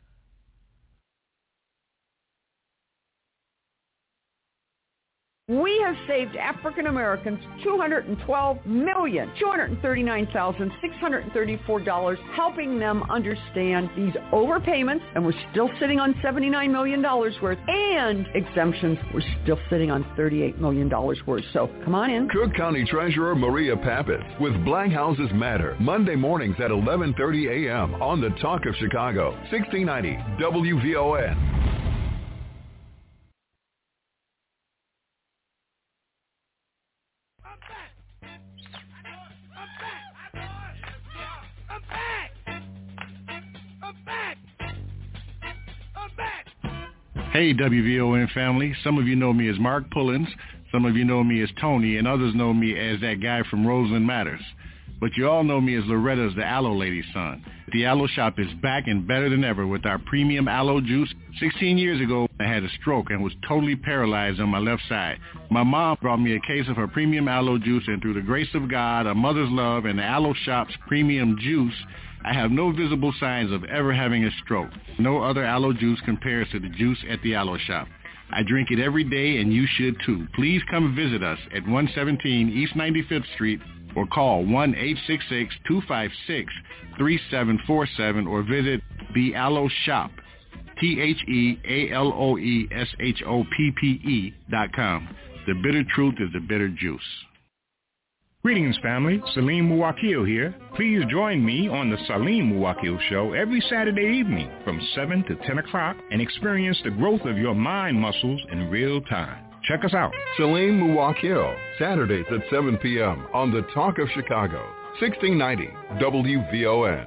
We have saved African Americans two hundred twelve million dollars, two hundred thirty-nine thousand six hundred thirty-four dollars, helping them understand these overpayments, and we're still sitting on seventy-nine million dollars worth, and exemptions, we're still sitting on thirty-eight million dollars worth. So come on in. Cook County Treasurer Maria Pappas with Black Houses Matter, Monday mornings at eleven thirty a.m. on the Talk of Chicago, sixteen ninety W V O N. Hey, W V O N family. Some of you know me as Mark Pullins. Some of you know me as Tony, and others know me as that guy from Roseland Matters. But you all know me as Loretta's the Aloe Lady's son. The Aloe Shop is back and better than ever with our premium aloe juice. sixteen years ago, I had a stroke and was totally paralyzed on my left side. My mom brought me a case of her premium aloe juice, and through the grace of God, a mother's love, and the Aloe Shop's premium juice, I have no visible signs of ever having a stroke. No other aloe juice compares to the juice at the Aloe Shop. I drink it every day, and you should too. Please come visit us at one seventeen East ninety-fifth Street or call one eight six six, two five six, three seven four seven or visit The Aloe Shop, T H E A L O E S H O P P E dot com. The bitter truth is the bitter juice. Greetings, family. Salim Muwakil here. Please join me on the Salim Muwakil Show every Saturday evening from seven to ten o'clock and experience the growth of your mind muscles in real time. Check us out. Salim Muwakil, Saturdays at seven p.m. on the Talk of Chicago, sixteen ninety W V O N.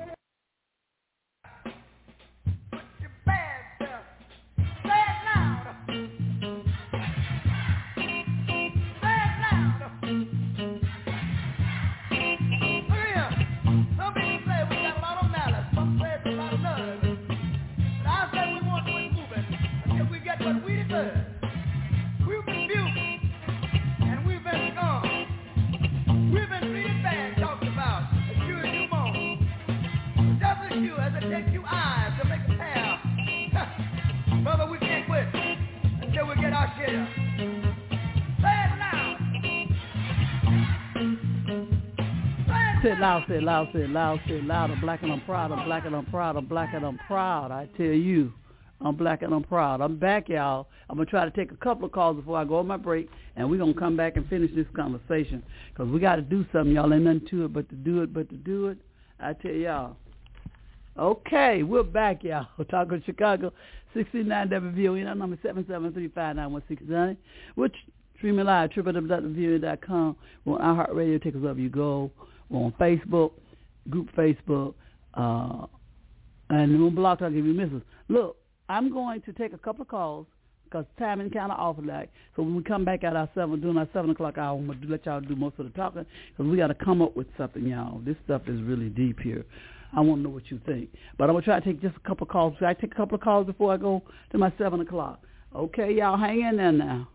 Say it loud, say it loud, say it loud, say it loud. I'm black and I'm proud, I'm black and I'm proud, I'm black and I'm proud. I tell you, I'm black and I'm proud. I'm back, y'all. I'm going to try to take a couple of calls before I go on my break, and we're going to come back and finish this conversation because we got to do something, y'all. Ain't nothing to it but to do it, but to do it. I tell y'all. Okay, we're back, y'all. Talking Chicago, sixty-nine W V O N, our number seven seven three, five nine one, six nine. We're streaming live, w w w dot w v o n dot com. We're on iHeartRadio, take us up, you go. We're on Facebook, group Facebook, uh, and on Blog Talk if you miss us. Look, I'm going to take a couple of calls because timing kind of off like. So when we come back at our seven, doing our seven o'clock hour, I'm going to let y'all do most of the talking because we got to come up with something, y'all. This stuff is really deep here. I want to know what you think. But I'm going to try to take just a couple of calls. Should I take a couple of calls before I go to my seven o'clock? Okay, y'all, hang in there now.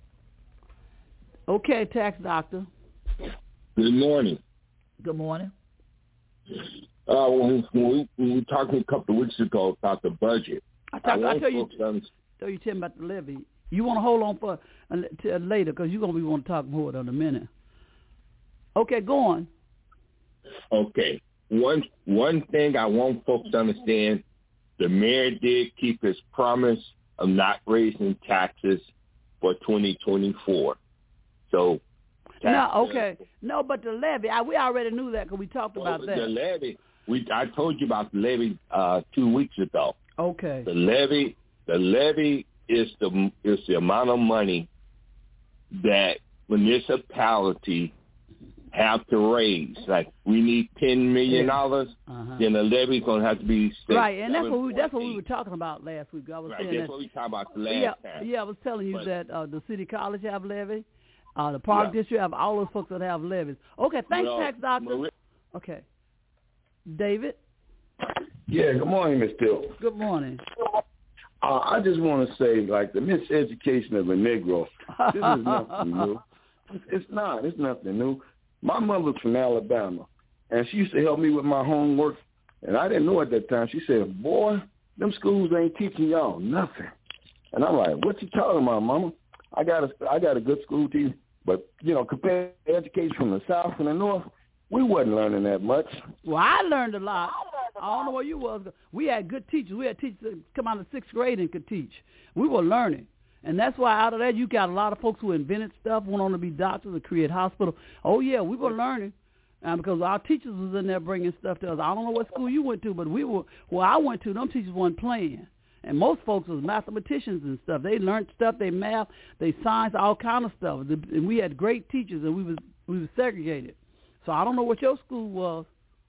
Okay, tax doctor. Good morning. Good morning. Uh, when, we, when we talked a couple of weeks ago about the budget, I, talk, I, I tell you, on, tell you, Tim, about the levy. You want to hold on for until later because you're gonna be want to talk more in a minute. Okay, go on. Okay, one one thing I want folks to understand: the mayor did keep his promise of not raising taxes for twenty twenty-four. So. No, okay. No, but the levy, I, we already knew that because we talked well, about that. The levy, we I told you about the levy uh, two weeks ago. Okay. The levy, the levy is the is the amount of money that municipality have to raise. Like we need ten million dollars, uh-huh. then the levy's gonna have to be six, right, and that's seven, what we that's what we were talking about last week. I was right, saying that's that, what we talked about last yeah, time. Yeah, I was telling you but, that uh, the city college have levy, uh, the park yeah. district have all those folks that have levies. Okay, thanks, well, tax doctor. Marie- okay, David. Yeah, good morning, Miz Till. Good morning. Uh, I just want to say, like, the miseducation of a Negro, this is nothing new. It's not. It's nothing new. My mother's from Alabama, and she used to help me with my homework, and I didn't know at that time. She said, boy, them schools ain't teaching y'all nothing. And I'm like, what you talking about, Mama? I got a, I got a good school teacher, but, you know, compared to education from the South and the North, we wasn't learning that much. Well, I learned a lot. I don't know where you was. We had good teachers. We had teachers that come out of sixth grade and could teach. We were learning. And that's why out of that you got a lot of folks who invented stuff, went on to be doctors or create hospitals. Oh, yeah, we were learning uh, because our teachers was in there bringing stuff to us. I don't know what school you went to, but we were where I went to, them teachers weren't playing. And most folks was mathematicians and stuff. They learned stuff, they math, they science, all kind of stuff. And we had great teachers, and we was we was segregated. So I don't know what your school was.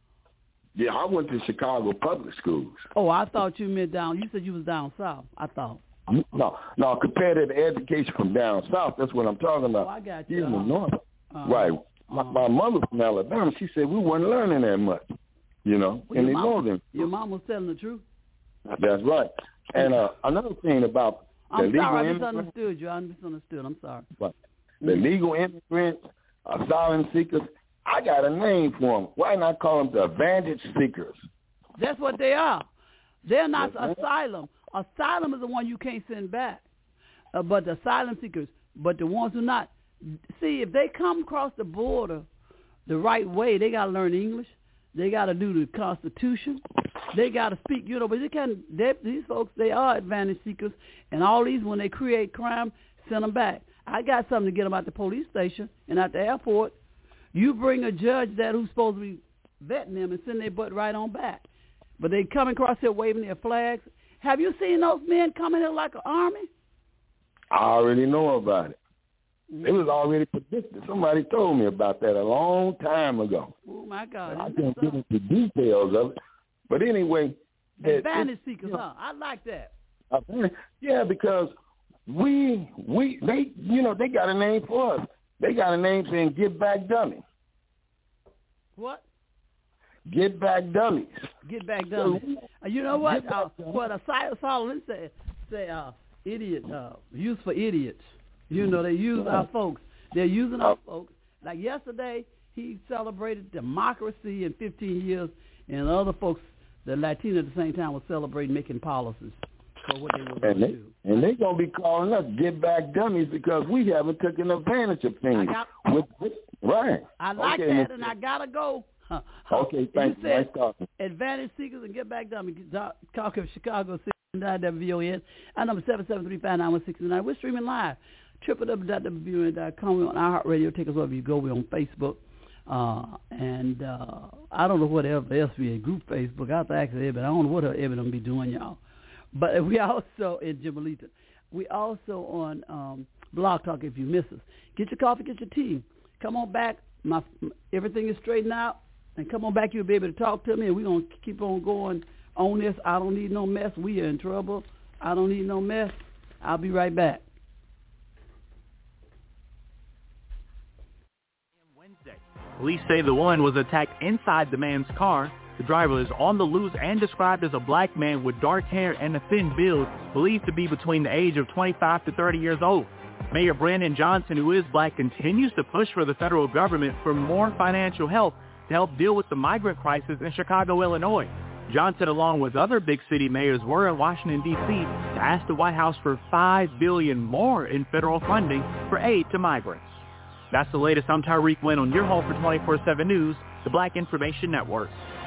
Yeah, I went to Chicago public schools. Oh, I thought you meant down. You said you was down south. I thought. No, no, compared to the education from down south, that's what I'm talking about. Oh, I got you. Here in the north. Uh-huh. Right. My, my mother from Alabama, she said we weren't learning that much, you know, well, in the mom, northern. Your mom was telling the truth. That's right. And uh, another thing about the I'm legal sorry, I immigrants. misunderstood you. I misunderstood. I'm sorry. Right. The legal immigrants, asylum seekers, I got a name for them. Why not call them the advantage seekers? That's what they are. They're not Yes, asylum. Asylum is the one you can't send back. Uh, but the asylum seekers, but the ones who not. See, if they come across the border the right way, they got to learn English. They got to do the Constitution. They got to speak, you know, but they can, they, these folks, they are advantage seekers. And all these, when they create crime, send them back. I got something to get them out the police station and at the airport. You bring a judge that who's supposed to be vetting them and send their butt right on back. But they come across here waving their flags. Have you seen those men coming here like an army? I already know about it. It was already predicted. Somebody told me about that a long time ago. Oh, my God. I can't get into details of it. But anyway. Advantage seekers, you know, huh? I like that. Yeah, because we, we, they, you know, they got a name for us. They got a name saying Get Back Dummies. What? Get Back Dummies. Get Back Dummies. Uh, you know what? Uh, what Asylum Solomon said, say, uh, idiot, uh, use for idiots. You know, they use our folks. They're using our folks. Like yesterday, he celebrated democracy in fifteen years, and other folks, the Latino at the same time, were celebrating making policies for what they were going to do. And they're going to be calling us Get Back Dummies because we haven't taken advantage of things. I got, with, with, right. I like okay, that, Mister and I got to go. Okay, thanks. You said nice talking. Advantage seekers and Get Back Dummies. Talk of Chicago, six nine W V O N. Our number seven seven three five nine one six nine. We're streaming live. w w w dot w v o n dot com. We're on iHeartRadio. Take us wherever you go. We're on Facebook. Uh, and uh, I don't know what else we had. Group Facebook. I have to ask Evan. I don't know what Evan will be doing, y'all. But we also in Jimalita. We also on um, Blog Talk if you miss us. Get your coffee, get your tea. Come on back. My everything is straightened out. And come on back. You'll be able to talk to me. And we're going to keep on going on this. I don't need no mess. We are in trouble. I don't need no mess. I'll be right back. Police say the woman was attacked inside the man's car. The driver is on the loose and described as a black man with dark hair and a thin build, believed to be between the age of twenty-five to thirty years old. Mayor Brandon Johnson, who is black, continues to push for the federal government for more financial help to help deal with the migrant crisis in Chicago, Illinois. Johnson, along with other big city mayors, were in Washington, D C to ask the White House for five billion dollars more in federal funding for aid to migrants. That's the latest. I'm Tyreek Wynn on your home for twenty-four seven News, the Black Information Network.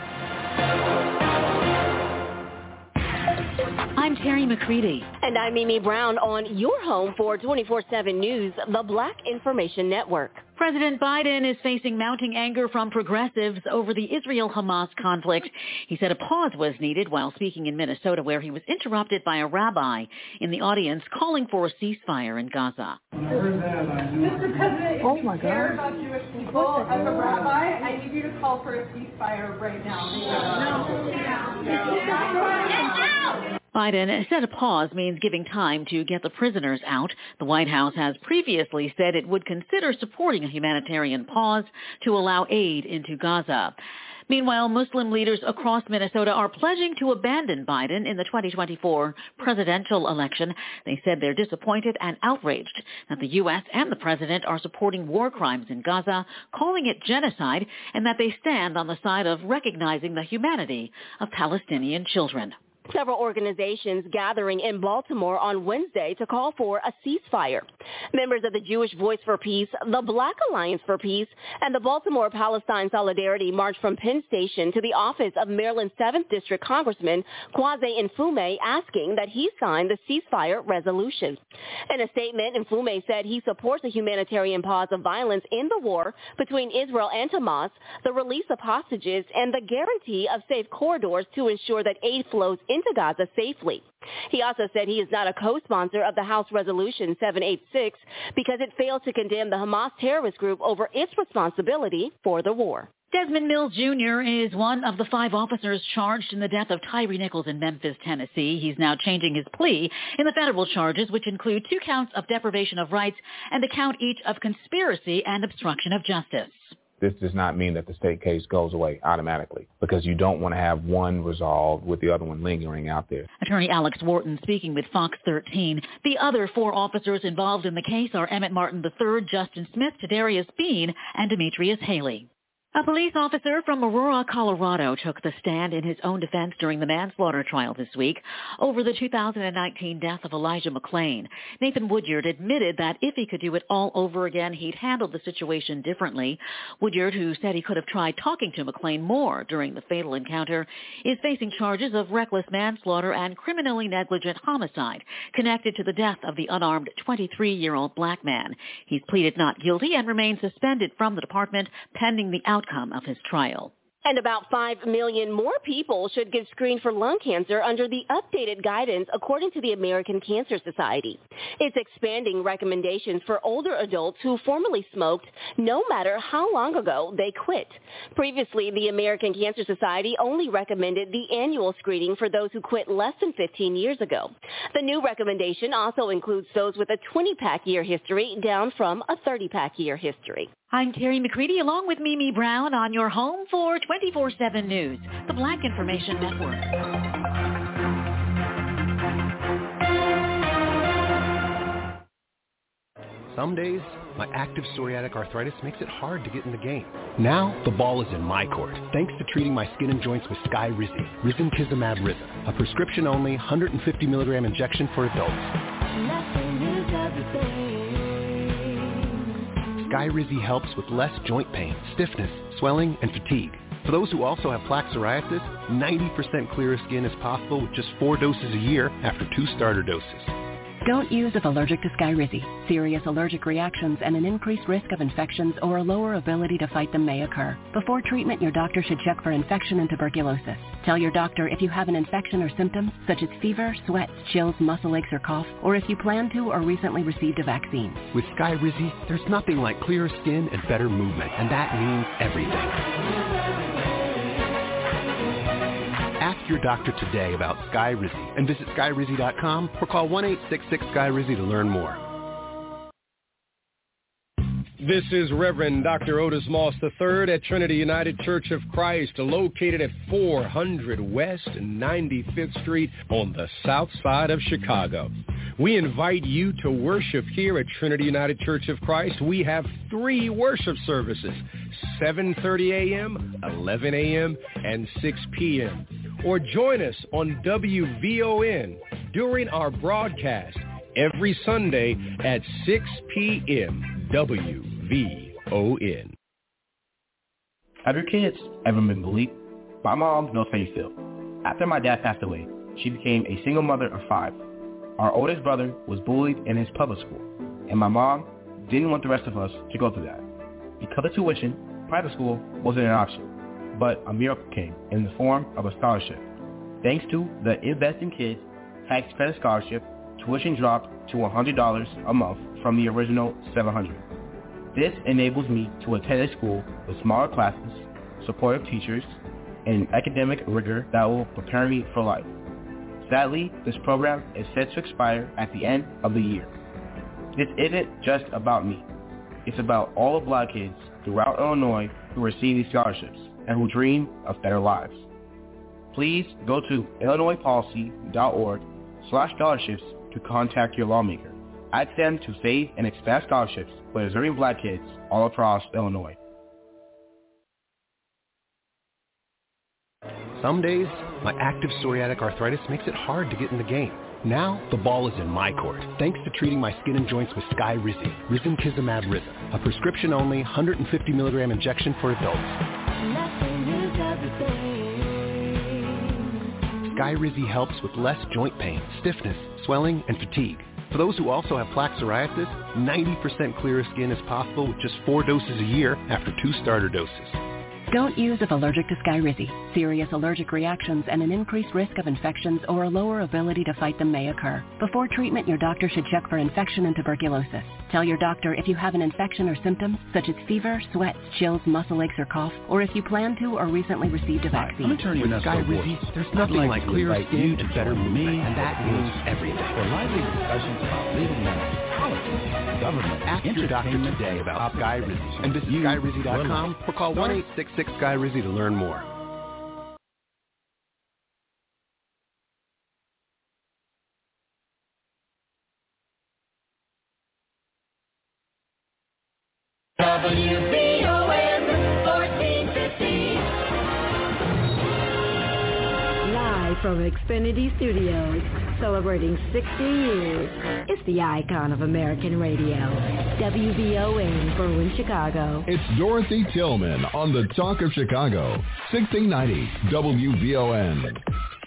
I'm Terry McCready. And I'm Mimi Brown on your home for twenty-four seven News, the Black Information Network. President Biden is facing mounting anger from progressives over the Israel-Hamas conflict. He said a pause was needed while speaking in Minnesota, where he was interrupted by a rabbi in the audience calling for a ceasefire in Gaza. Mister President, if oh you my care God. about Jewish people, as a rabbi, I need you to call for a ceasefire right now. No. No. Biden said a pause means giving time to get the prisoners out. The White House has previously said it would consider supporting a humanitarian pause to allow aid into Gaza. Meanwhile, Muslim leaders across Minnesota are pledging to abandon Biden in the twenty twenty-four presidential election. They said they're disappointed and outraged that the U S and the president are supporting war crimes in Gaza, calling it genocide, and that they stand on the side of recognizing the humanity of Palestinian children. Several organizations gathering in Baltimore on Wednesday to call for a ceasefire. Members of the Jewish Voice for Peace, the Black Alliance for Peace, and the Baltimore Palestine Solidarity marched from Penn Station to the office of Maryland's seventh District Congressman Kweisi Mfume, asking that he sign the ceasefire resolution. In a statement, Mfume said he supports a humanitarian pause of violence in the war between Israel and Hamas, the release of hostages, and the guarantee of safe corridors to ensure that aid flows into Gaza safely. He also said he is not a co-sponsor of the House Resolution seven eighty-six because it failed to condemn the Hamas terrorist group over its responsibility for the war. Desmond Mills Junior is one of the five officers charged in the death of Tyree Nichols in Memphis, Tennessee. He's now changing his plea in the federal charges, which include two counts of deprivation of rights and a count each of conspiracy and obstruction of justice. This does not mean that the state case goes away automatically, because you don't want to have one resolved with the other one lingering out there. Attorney Alex Wharton speaking with Fox thirteen. The other four officers involved in the case are Emmett Martin the third, Justin Smith, Tadarius Bean, and Demetrius Haley. A police officer from Aurora, Colorado took the stand in his own defense during the manslaughter trial this week over the two thousand nineteen death of Elijah McClain. Nathan Woodyard admitted that if he could do it all over again, he'd handle the situation differently. Woodyard, who said he could have tried talking to McClain more during the fatal encounter, is facing charges of reckless manslaughter and criminally negligent homicide connected to the death of the unarmed twenty-three-year-old black man. He's pleaded not guilty and remains suspended from the department pending the outcome of his trial. And about five million more people should get screened for lung cancer under the updated guidance, according to the American Cancer Society. It's expanding recommendations for older adults who formerly smoked, no matter how long ago they quit. Previously, the American Cancer Society only recommended the annual screening for those who quit less than fifteen years ago. The new recommendation also includes those with a twenty-pack year history, down from a thirty-pack year history. I'm Terry McCready, along with Mimi Brown, on your home for twenty-four seven News, the Black Information Network. Some days, my active psoriatic arthritis makes it hard to get in the game. Now, the ball is in my court, thanks to treating my skin and joints with Skyrizi, Risankizumab Riza, a prescription-only one hundred fifty milligram injection for adults. Skyrizi helps with less joint pain, stiffness, swelling, and fatigue. For those who also have plaque psoriasis, ninety percent clearer skin is possible with just four doses a year after two starter doses. Don't use if allergic to Skyrizi. Serious allergic reactions and an increased risk of infections or a lower ability to fight them may occur. Before treatment, your doctor should check for infection and tuberculosis. Tell your doctor if you have an infection or symptoms such as fever, sweat, chills, muscle aches, or cough, or if you plan to or recently received a vaccine. With Skyrizi, there's nothing like clearer skin and better movement, and that means everything. Ask your doctor today about Skyrizi and visit Skyrizi dot com or call one eight six six Sky Rizi to learn more. This is Reverend Doctor Otis Moss the third at Trinity United Church of Christ, located at four hundred West ninety-fifth Street on the south side of Chicago. We invite you to worship here at Trinity United Church of Christ. We have three worship services, seven thirty a.m., eleven a.m., and six p.m. Or join us on W V O N during our broadcast every Sunday at six p.m. W V O N. Have your kids ever been bullied? My mom knows how you feel. After my dad passed away, she became a single mother of five. Our oldest brother was bullied in his public school, and my mom didn't want the rest of us to go through that. Because of tuition, private school wasn't an option, but a miracle came in the form of a scholarship. Thanks to the Invest in Kids tax credit scholarship, tuition dropped to one hundred dollars a month from the original seven hundred dollars. This enables me to attend a school with smaller classes, supportive teachers, and academic rigor that will prepare me for life. Sadly, this program is set to expire at the end of the year. This isn't just about me. It's about all the black kids throughout Illinois who receive these scholarships and who dream of better lives. Please go to illinoispolicy.org slash scholarships to contact your lawmaker. Ask them to save and expand scholarships for deserving black kids all across Illinois. Some days, my active psoriatic arthritis makes it hard to get in the game. Now, the ball is in my court, thanks to treating my skin and joints with Skyrizi, Risankizumab Rizza, a prescription-only one hundred fifty milligram injection for adults. Skyrizi helps with less joint pain, stiffness, swelling, and fatigue. For those who also have plaque psoriasis, ninety percent clearer skin is possible with just four doses a year after two starter doses. Don't use if allergic to Skyrizi. Serious allergic reactions and an increased risk of infections or a lower ability to fight them may occur. Before treatment, your doctor should check for infection and tuberculosis. Tell your doctor if you have an infection or symptoms such as fever, sweat, chills, muscle aches, or cough, or if you plan to or recently received a vaccine. With Skyrizi, there's nothing like clearer skin and better movement, and that means everything. For lively discussions about legal matters, politics, government, ask your doctor today about Skyrizi and visit Skyrizi dot com or call one eight six six Skyrizi to learn more. W B O N fourteen fifty. Live from Xfinity Studios, celebrating sixty years, it's the icon of American radio. W B O N Berwyn, Chicago. It's Dorothy Tillman on the Talk of Chicago, sixteen ninety W B O N.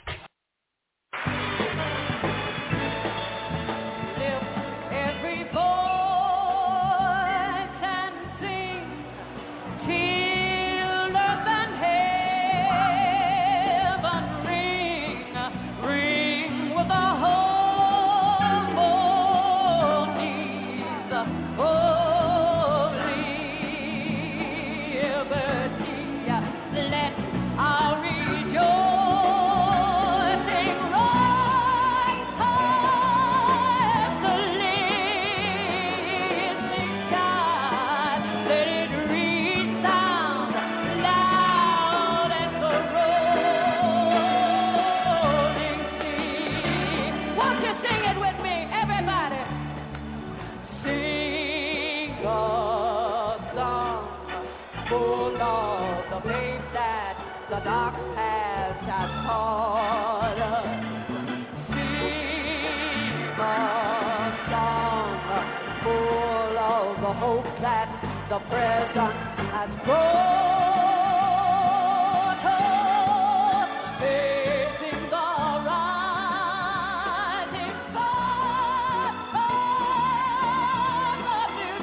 The present has brought us, facing the rising sun of new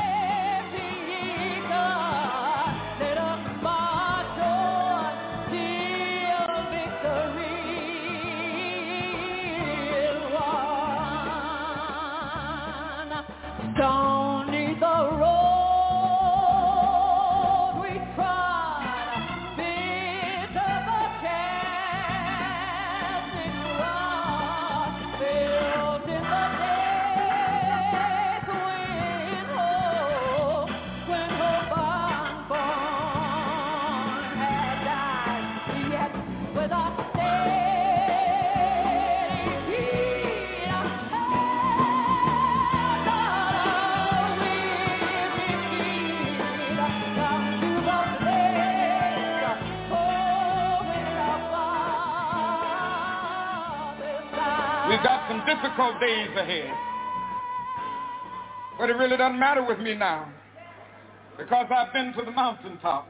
Savior. Let us march on till victory is won. Stony the road We've got some difficult days ahead. But it really doesn't matter with me now, because I've been to the mountaintop.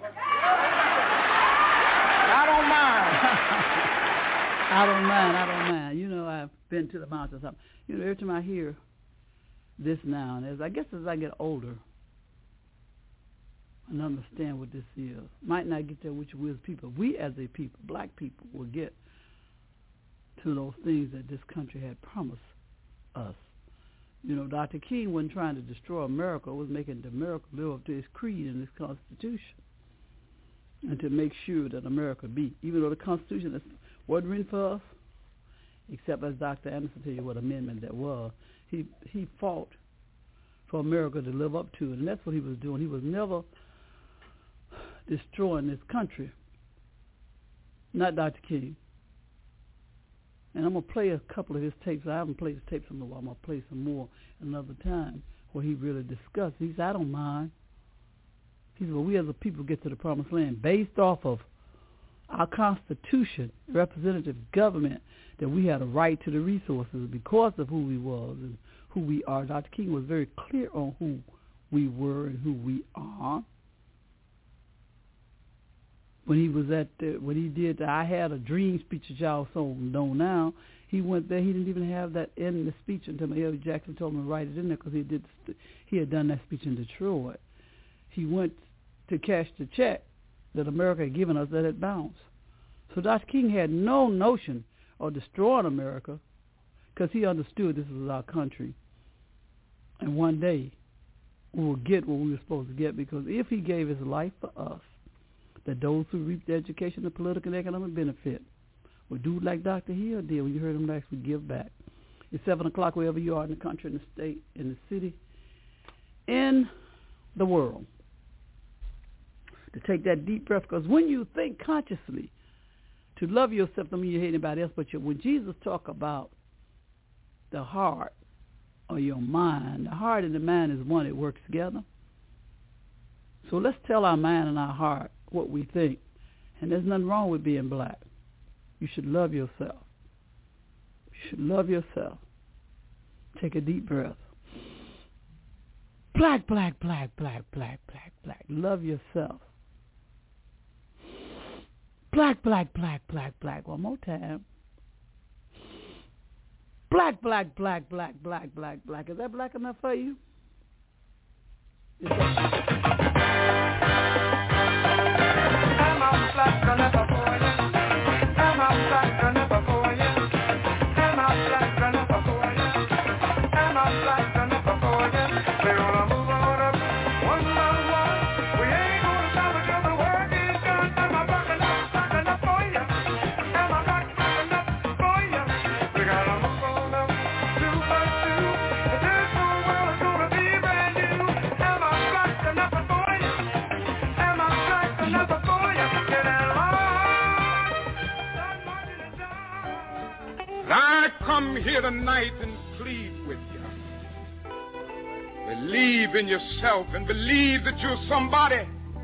I don't mind. I don't mind, I don't mind. You know, I've been to the mountaintop. You know, every time I hear this now, and as I guess as I get older, and understand what this is. Might not get there with you as people. We as a people, black people, will get to those things that this country had promised us. You know, Doctor King wasn't trying to destroy America. It was making America live up to its creed and its Constitution, and to make sure that America be, even though the Constitution wasn't written for us, except as Doctor Anderson tell you what amendment that was, he he fought for America to live up to it, and that's what he was doing. He was never destroying this country, not Doctor King. And I'm going to play a couple of his tapes. I haven't played his tapes in a while. I'm going to play some more another time where he really discussed. He said, I don't mind. He said, well, we as a people get to the promised land based off of our Constitution, representative government, that we had a right to the resources because of who we was and who we are. Doctor King was very clear on who we were and who we are. When he was at, the, when he did the I Had a Dream speech that y'all so know now, he went there. He didn't even have that in the speech until Mahalia Jackson told him to write it in there because he did. He had done that speech in Detroit. He went to cash the check that America had given us that had bounced. So Doctor King had no notion of destroying America because he understood this was our country. And one day we will get what we were supposed to get, because if he gave his life for us, that those who reap the education, the political and economic benefit would do like Doctor Hill did when you heard him last week, give back. It's seven o'clock wherever you are in the country, in the state, in the city, in the world. To take that deep breath, because when you think consciously, to love yourself don't mean you hate anybody else, but you, when Jesus talk about the heart or your mind, the heart and the mind is one, it works together. So let's tell our mind and our heart what we think. And there's nothing wrong with being black. You should love yourself. You should love yourself. Take a deep breath. Black, black, black, black, black, black, black. Love yourself. Black, black, black, black, black. One more time. Black, black, black, black, black, black, black. Is that black enough for you? Is that... Here tonight and plead with you. Believe in yourself and believe that you're somebody.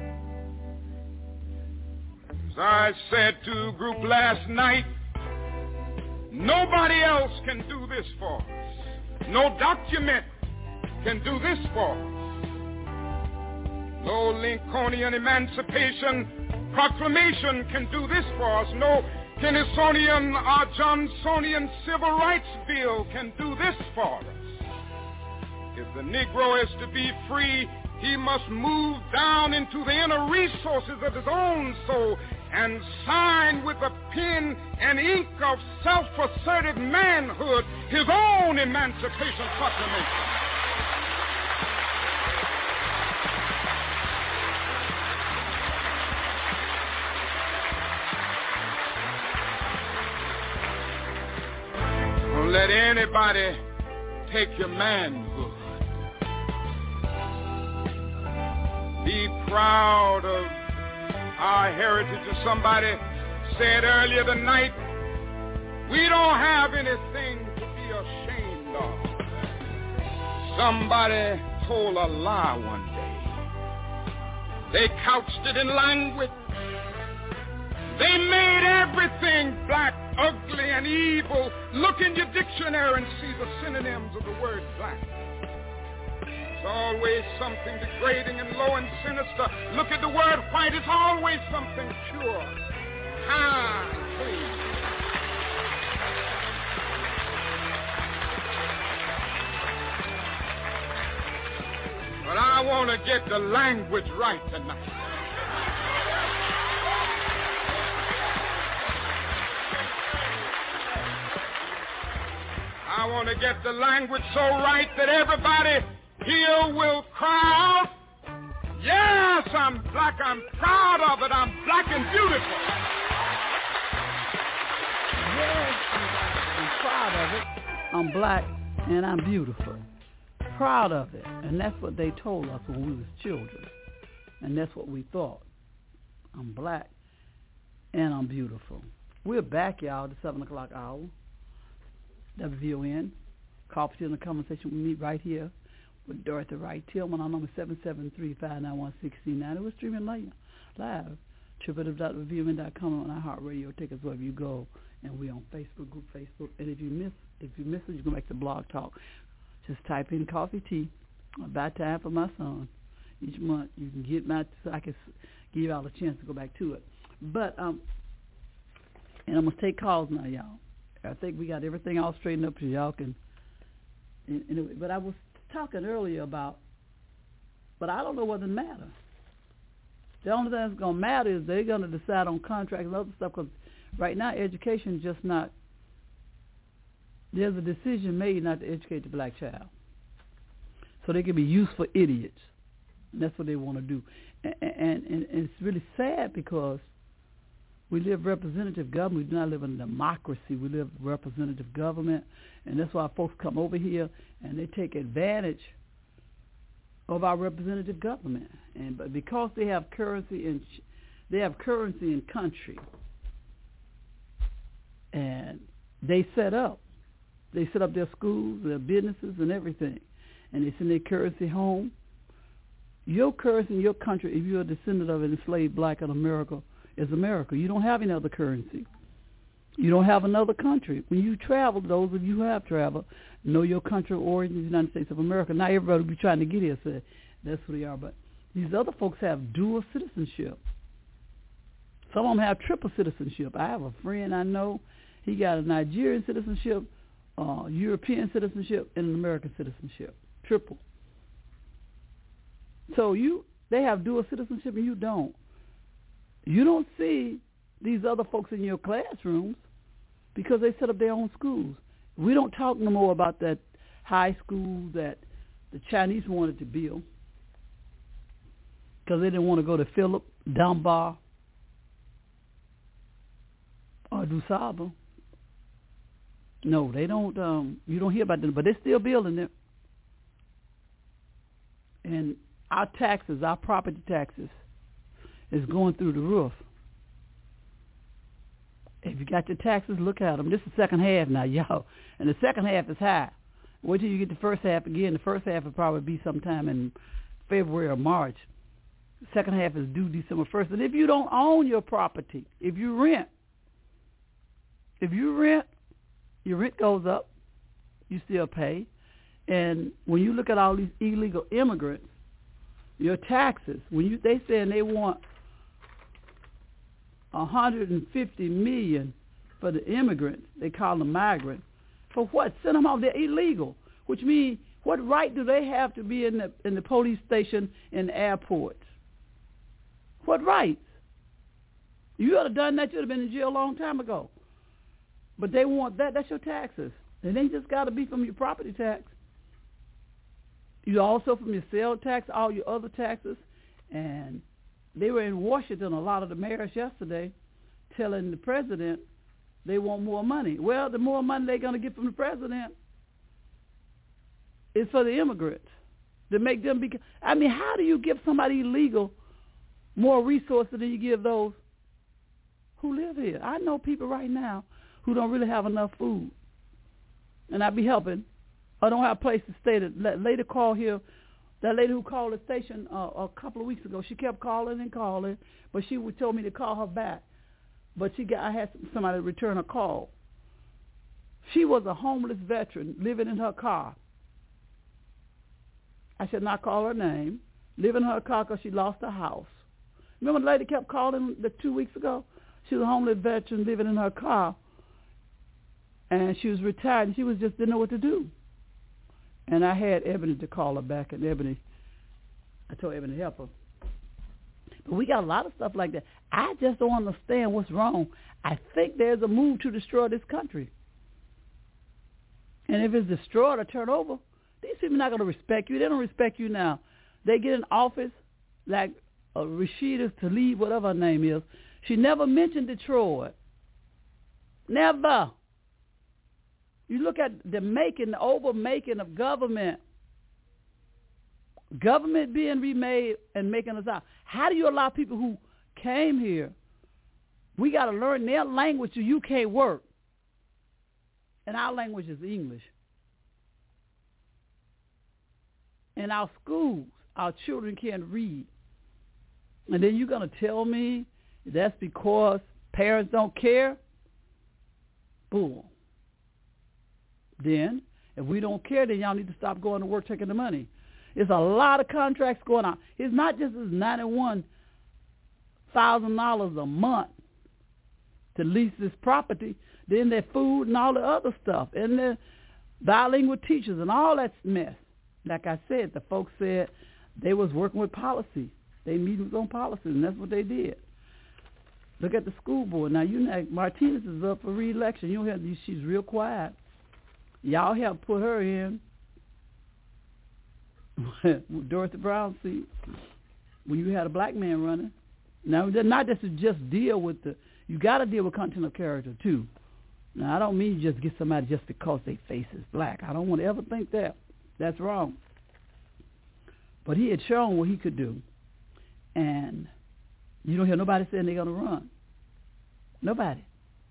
As I said to a group last night, nobody else can do this for us. No document can do this for us. No Lincolnian Emancipation Proclamation can do this for us. No Kennysonian or Johnsonian Civil Rights Bill can do this for us. If the Negro is to be free, he must move down into the inner resources of his own soul and sign with a pen and ink of self-assertive manhood his own Emancipation Proclamation. Don't let anybody take your manhood. Be proud of our heritage. As somebody said earlier tonight, we don't have anything to be ashamed of. Somebody told a lie one day. They couched it in language. They made everything black, ugly, and evil. Look in your dictionary and see the synonyms of the word black. It's always something degrading and low and sinister. Look at the word white. It's always something pure, high, and clean. But I want to get the language right tonight. I want to get the language so right that everybody here will cry out, yes, I'm black, I'm proud of it, I'm black and beautiful. Yes, I'm proud of it. I'm black and I'm beautiful. Proud of it. And that's what they told us when we was children. And that's what we thought. I'm black and I'm beautiful. We're back, y'all, the seven o'clock hour. W V O N. Coffee in the conversation. We meet right here with Dorothy Wright Tillman on number seven seven three, five nine one, six nine. We're streaming live. Live. w w w dot v o n dot com on iHeartRadio. Take us wherever you go. And we're on Facebook, group Facebook. And if you miss if you miss it, you can go back to Blog Talk. Just type in coffee tea. About time for my son. Each month you can get my so I can give y'all a chance to go back to it. But um and I'm gonna take calls now, y'all. I think we got everything all straightened up so y'all can. And, and, but I was talking earlier about, but I don't know what it matters. The only thing that's going to matter is they're going to decide on contracts and other stuff, because right now education is just not, there's a decision made not to educate the black child. So they can be useful idiots. And that's what they want to do. And, and, and, and it's really sad because we live representative government. We do not live in a democracy. We live representative government. And that's why folks come over here and they take advantage of our representative government. And but because they have currency in they have currency in country, and they set up, they set up their schools, their businesses, and everything, and they send their currency home. Your currency in your country, if you're a descendant of an enslaved black in America, is America. You don't have any other currency. You don't have another country. When you travel, those of you who have traveled, know your country of origin is the United States of America. Not everybody will be trying to get here, say that's who they are. But these other folks have dual citizenship. Some of them have triple citizenship. I have a friend I know. He got a Nigerian citizenship, uh, European citizenship, and an American citizenship. Triple. So you, they have dual citizenship and you don't. You don't see these other folks in your classrooms because they set up their own schools. We don't talk no more about that high school that the Chinese wanted to build because they didn't want to go to Philip, Dunbar, or DuSable. No, they don't. Um, you don't hear about them, but they're still building them. And our taxes, our property taxes, is going through the roof. If you got your taxes, look at them. This is the second half now, y'all. And the second half is high. Wait till you get the first half again. The first half will probably be sometime in February or March. The second half is due December first. And if you don't own your property, if you rent, if you rent, your rent goes up, you still pay. And when you look at all these illegal immigrants, your taxes, when you they saying they want one hundred fifty million dollars for the immigrants, they call them migrants. For what? Send them off. They're illegal, which means what right do they have to be in the in the police station in the airports? What rights? You would have done that. You'd have been in jail a long time ago. But they want that. That's your taxes. It ain't just got to be from your property tax. You also from your sales tax, all your other taxes. And they were in Washington, a lot of the mayors yesterday, telling the president they want more money. Well, the more money they're going to get from the president is for the immigrants to make them be. I mean, how do you give somebody illegal more resources than you give those who live here? I know people right now who don't really have enough food, and I be helping, or don't have a place to stay. That lady called here, that lady who called the station uh, a couple of weeks ago, she kept calling and calling, but she would told me to call her back. But she got, I had somebody return her call. She was a homeless veteran living in her car. I should not call her name. Living in her car because she lost her house. Remember the lady kept calling the two weeks ago? She was a homeless veteran living in her car, and she was retired, and she was just didn't know what to do. And I had Ebony to call her back, and Ebony I told Evan to help her. But we got a lot of stuff like that. I just don't understand what's wrong. I think there's a move to destroy this country. And if it's destroyed or turned over, these people are not going to respect you. They don't respect you now. They get in office like uh, Rashida Tlaib, whatever her name is. She never mentioned Detroit. Never. You look at the making, the over-making of government. Government being remade and making us out. How do you allow people who came here, we got to learn their language so you can't work? And our language is English. In our schools, our children can't read. And then you're going to tell me that's because parents don't care? Bull. Then, if we don't care, then y'all need to stop going to work taking the money. There's a lot of contracts going on. It's not just this ninety-one thousand dollars a month to lease this property. Then their food and all the other stuff. And the bilingual teachers and all that mess. Like I said, the folks said they was working with policy. They meetings on policy, and that's what they did. Look at the school board. Now, you know, Martinez is up for re-election. You have, she's real quiet. Y'all helped put her in Dorothy Brown's seat when you had a black man running. Now, not just to just deal with the, you got to deal with content of character, too. Now, I don't mean you just get somebody just because their face is black. I don't want to ever think that. That's wrong. But he had shown what he could do. And you don't hear nobody saying they're going to run. Nobody.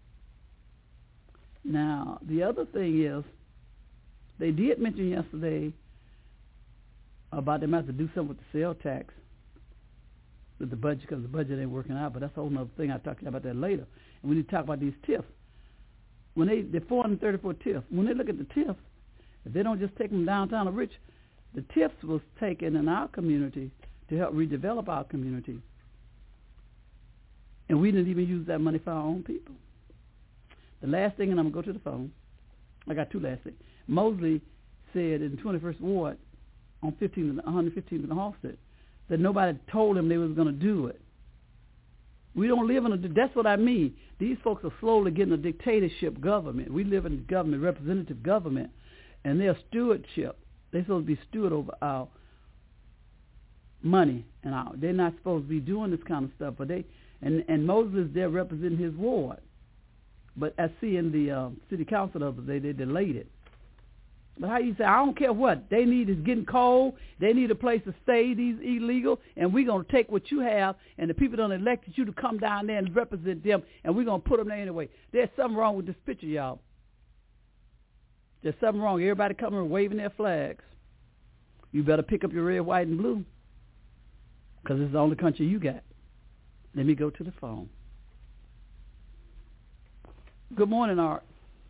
Now, the other thing is, they did mention yesterday about them having to do something with the sales tax, with the budget, because the budget ain't working out, but that's a whole other thing. I'll talk to you about that later. And we need to talk about these T I Fs. When they, the four hundred thirty-four T I Fs, when they look at the T I Fs, if they don't just take them downtown or rich, the T I Fs was taken in our community to help redevelop our community. And we didn't even use that money for our own people. The last thing, and I'm going to go to the phone. I got two last things. Mosley said in the twenty-first Ward on one hundred fifteenth and Halsted that nobody told him they was going to do it. We don't live in a, that's what I mean. These folks are slowly getting a dictatorship government. We live in a government, representative government, and they're stewardship. They're supposed to be steward over our money, and our, they're not supposed to be doing this kind of stuff. But they, and, and Moses, they're representing his ward. But I see in the uh, city council the other day, they delayed it. But how you say, I don't care what. They need is getting cold. They need a place to stay, these illegal, and we're going to take what you have, and the people that elected you to come down there and represent them, and we're going to put them there anyway. There's something wrong with this picture, y'all. There's something wrong. Everybody coming and waving their flags. You better pick up your red, white, and blue, because it's the only country you got. Let me go to the phone. Good morning, Art.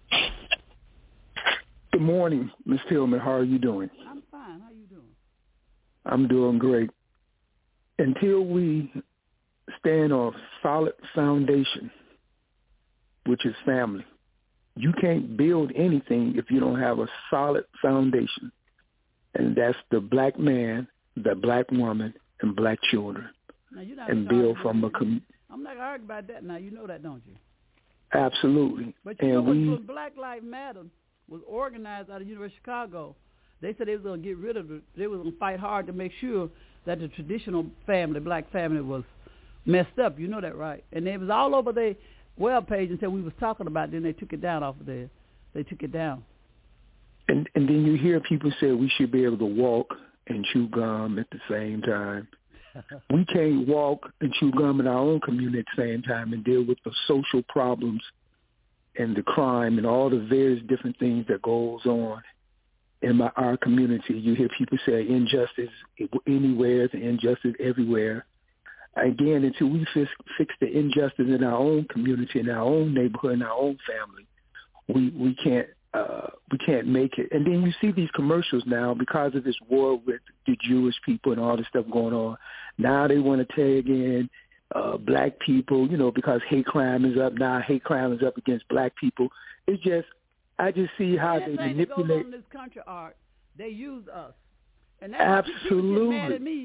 Good morning, Miz Tillman. How are you doing? I'm fine. How you doing? I'm doing great. Until we stand on a solid foundation, which is family, you can't build anything if you don't have a solid foundation. And that's the black man, the black woman, and black children. Now, you're not and build from a community. I'm not arguing about that now. You know that, don't you? Absolutely. But you and know what, we, when Black Lives Matter was organized out of the University of Chicago, they said they was going to get rid of it. They was going to fight hard to make sure that the traditional family, black family, was messed up. You know that, right? And it was all over their web page and said we was talking about it. Then they took it down off of there. They took it down. And, and then you hear people say we should be able to walk and chew gum at the same time. We can't walk and chew gum in our own community at the same time and deal with the social problems and the crime and all the various different things that goes on in my, our community. You hear people say injustice anywhere is injustice everywhere. Again, until we fix, fix the injustice in our own community, in our own neighborhood, in our own family, we, we can't uh, we can't make it. And then you see these commercials now because of this war with the Jewish people and all this stuff going on. Now they want to tag in uh, black people, you know, because hate crime is up now. Hate crime is up against black people. It's just, I just see how they manipulate. That goes on in this country, Art. They use us. And that's Absolutely. People get mad at me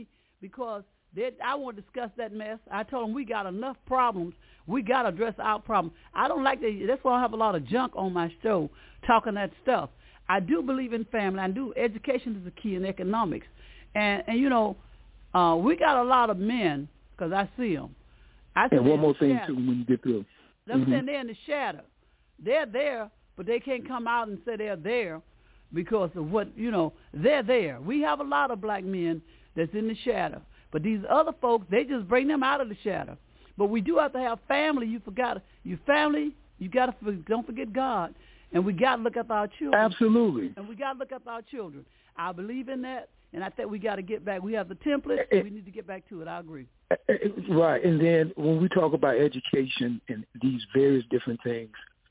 because they, I won't discuss that mess. I told them we got enough problems. We got to address our problem. I don't like that. That's why I have a lot of junk on my show talking that stuff. I do believe in family. I do. Education is the key in economics. And, and you know, uh, we got a lot of men, because I see them. I see and one more thing, shadow. too, when you get through. They're mm-hmm. saying they're in the shadow. They're there, but they can't come out and say they're there because of what, you know, they're there. We have a lot of black men that's in the shadow. But these other folks, they just bring them out of the shadow. But we do have to have family. You forgot your family. You got to don't forget God, and we got to look after our children. Absolutely. And we got to look after our children. I believe in that, and I think we got to get back. We have the template. It, we need to get back to it. I agree. Right, and then when we talk about education and these various different things,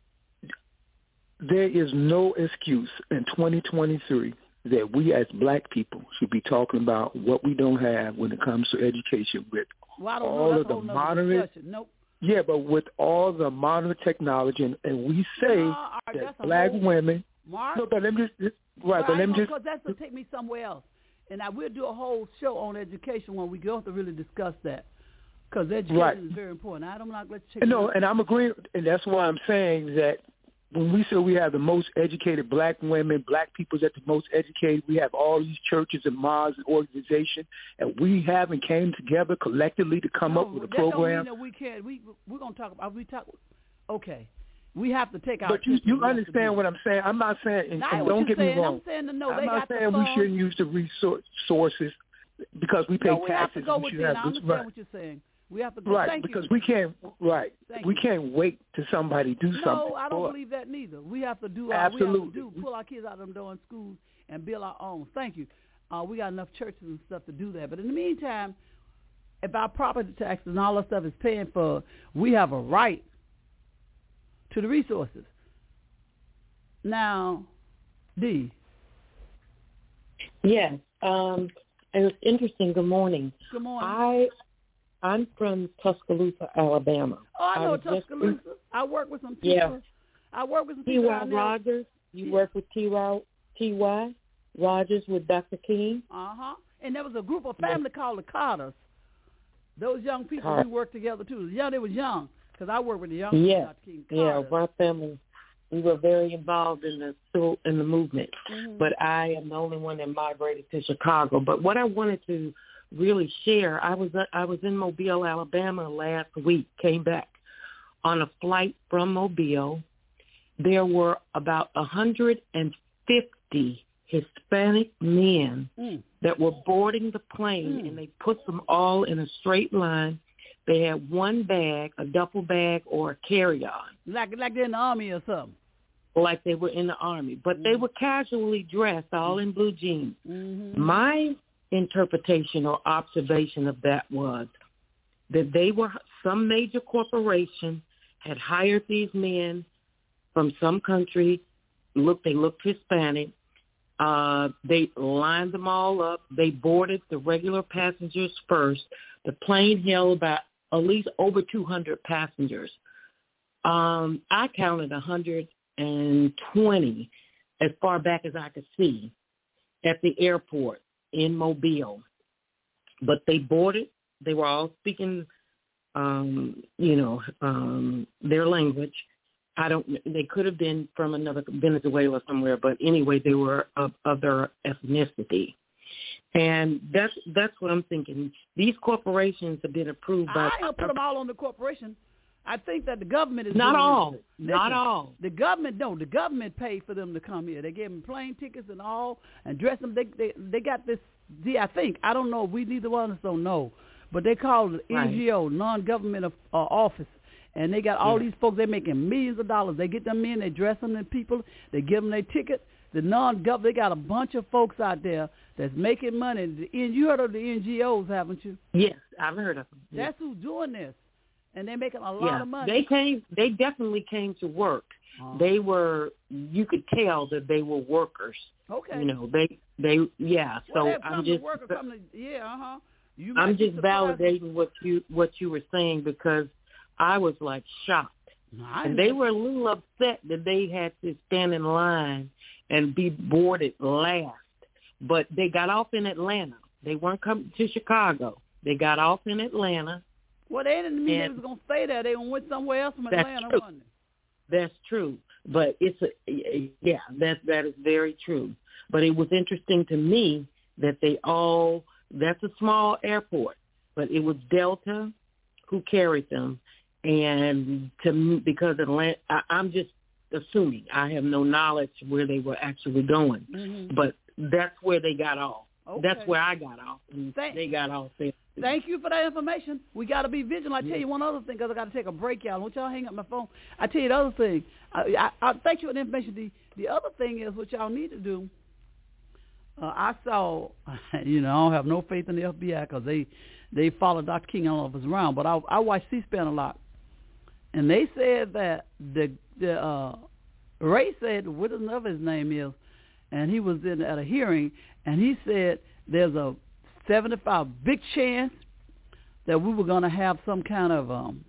there is no excuse in twenty twenty-three that we as black people should be talking about what we don't have when it comes to education with well, I don't all know. of the modern, nope. yeah, but with all the modern technology, and, and we say no, that black whole, women. Mark, no, but let me just right, well, but let me just because that's to take me somewhere else, and I will do a whole show on education when we go to really discuss that, because education right. is very important. I don't like let's check. No, and I'm agreeing, and that's why I'm saying that. When we say we have the most educated black women, black people that the most educated, we have all these churches and mosques and organizations, and we haven't came together collectively to come no, up with a that program. Don't mean that we can't. We we're gonna talk about. We talk. Okay, we have to take our. But you you understand what I'm saying? I'm not saying, and, and don't get saying, me wrong. I'm saying the no. I'm they not got saying the we shouldn't use the resources because we pay no, we taxes. Have to go we with should it. have, I understand right. what you're saying. We have to go. Right, Thank because you. we can't. Right, Thank we you. can't wait to somebody do no, something. No, I don't for believe that neither. We have to do. Our, Absolutely. We have to do pull our kids out of them door in schools and build our own. Thank you. Uh, we got enough churches and stuff to do that. But in the meantime, if our property taxes and all that stuff is paying for, we have a right to the resources. Now, D. Yes. Um, it was interesting. Good morning. Good morning. I, I'm from Tuscaloosa, Alabama. Oh, I know I Tuscaloosa. Just, I work with some people. Yeah. I work with some people. T Y Rogers. You yeah. work with T Y Rogers with Doctor King. Uh-huh. And there was a group of family yeah. called the Carters. Those young people, Car- we worked together, too. Yeah, they was young, because I work with the young yeah. people, Doctor King. Carters. Yeah, my family, we were very involved in the in the movement. Mm-hmm. But I am the only one that migrated to Chicago. But what I wanted to really share, I was I was in Mobile, Alabama last week, came back on a flight from Mobile. There were about one hundred fifty Hispanic men mm. that were boarding the plane, mm. and they put them all in a straight line. They had one bag, a duffel bag, or a carry-on. Like like they're in the Army or something. Like they were in the Army. But mm. they were casually dressed, all in blue jeans. Mm-hmm. My interpretation or observation of that was that they were, some major corporation had hired these men from some country. Look, they looked Hispanic. Uh, they lined them all up. They boarded the regular passengers first. The plane held about at least over two hundred passengers. Um, I counted one hundred twenty as far back as I could see at the airport in Mobile. But they boarded. They were all speaking, um, you know, um, their language. I don't. They could have been from another Venezuela somewhere, but anyway, they were of, of their ethnicity, and that's that's what I'm thinking. These corporations have been approved by. I don't put them all on the corporation. I think that the government is not doing all, it. not all. The government, no, the government paid for them to come here. They gave them plane tickets and all, and dress them. They they they got this. See, I think I don't know. We neither one of us don't know, but they call it right. N G O, non-government of, uh, office. And they got all yeah. these folks, they're making millions of dollars. They get them in, they dress them in people, they give them their ticket. The non-government, they got a bunch of folks out there that's making money. The, you heard of the N G Os, haven't you? Yes, I've heard of them. That's who's doing this. And they're making a lot yeah. of money. They came, they definitely came to work. Uh-huh. They were, you could tell that they were workers. Okay. You know, they, they, yeah. Well, so I'm just, work or come to, yeah, uh-huh. You I'm just validating what you, what you were saying because I was like shocked. I and they were a little upset that they had to stand in line and be boarded last. But they got off in Atlanta. They weren't coming to Chicago. They got off in Atlanta. Well, they didn't mean they was going to stay there. They went somewhere else from Atlanta. True. Wasn't it? That's true. But it's a, yeah, that that is very true. But it was interesting to me that they all, that's a small airport, but it was Delta who carried them. And to me, because Atlanta, I, I'm just assuming, I have no knowledge where they were actually going, Mm-hmm. but that's where they got off. Okay. That's where I got off. And Thank- they got off there. Thank you for that information. We got to be vigilant. I tell you one other thing, because I got to take a break, y'all. Don't y'all hang up my phone. I tell you the other thing. I, I, I thank you for the information. The, the other thing is what y'all need to do. Uh, I saw, you know, I don't have no faith in the F B I because they, they follow Doctor King. I don't know if it's around, but I, I watch C-SPAN a lot. And they said that the, the uh, Ray said, whatever his name is, and he was in at a hearing, and he said there's a seventy-five big chance that we were going to have some kind of um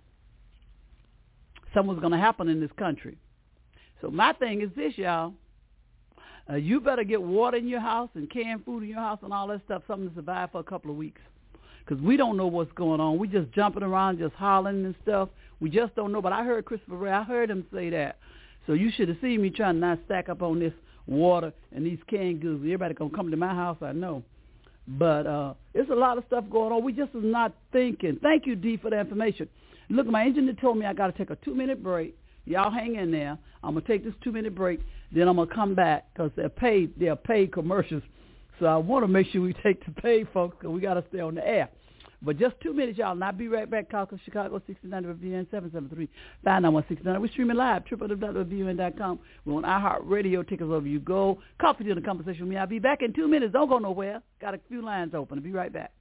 something was going to happen in this country. So my thing is this, y'all. Uh, you better get water in your house and canned food in your house and all that stuff, something to survive for a couple of weeks. Because we don't know what's going on. We just jumping around, just hollering and stuff. We just don't know. But I heard Christopher Ray, I heard him say that. So you should have seen me trying to not stack up on this water and these canned goods. Everybody going to come to my house, I know. But uh, there's a lot of stuff going on. We just is not thinking. Thank you, Dee, for the information. Look, my engineer told me I got to take a two-minute break. Y'all hang in there. I'm going to take this two-minute break. Then I'm going to come back because they're paid, they're paid commercials. So I want to make sure we take the paid folks because we got to stay on the air. But just two minutes, y'all, and I'll be right back. Call Chicago sixty-nine W V N seven seven three, five nine one, six nine. We're streaming live, w w w dot w v o n dot com. We're on iHeartRadio. Take us over you go. Coffee to the conversation with me. I'll be back in two minutes. Don't go nowhere. Got a few lines open. I'll be right back.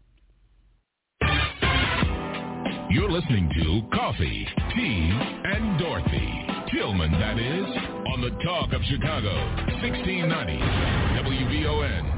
You're listening to Coffee, Tea, and Dorothy. Tillman, that is, on the Talk of Chicago, sixteen ninety W V O N.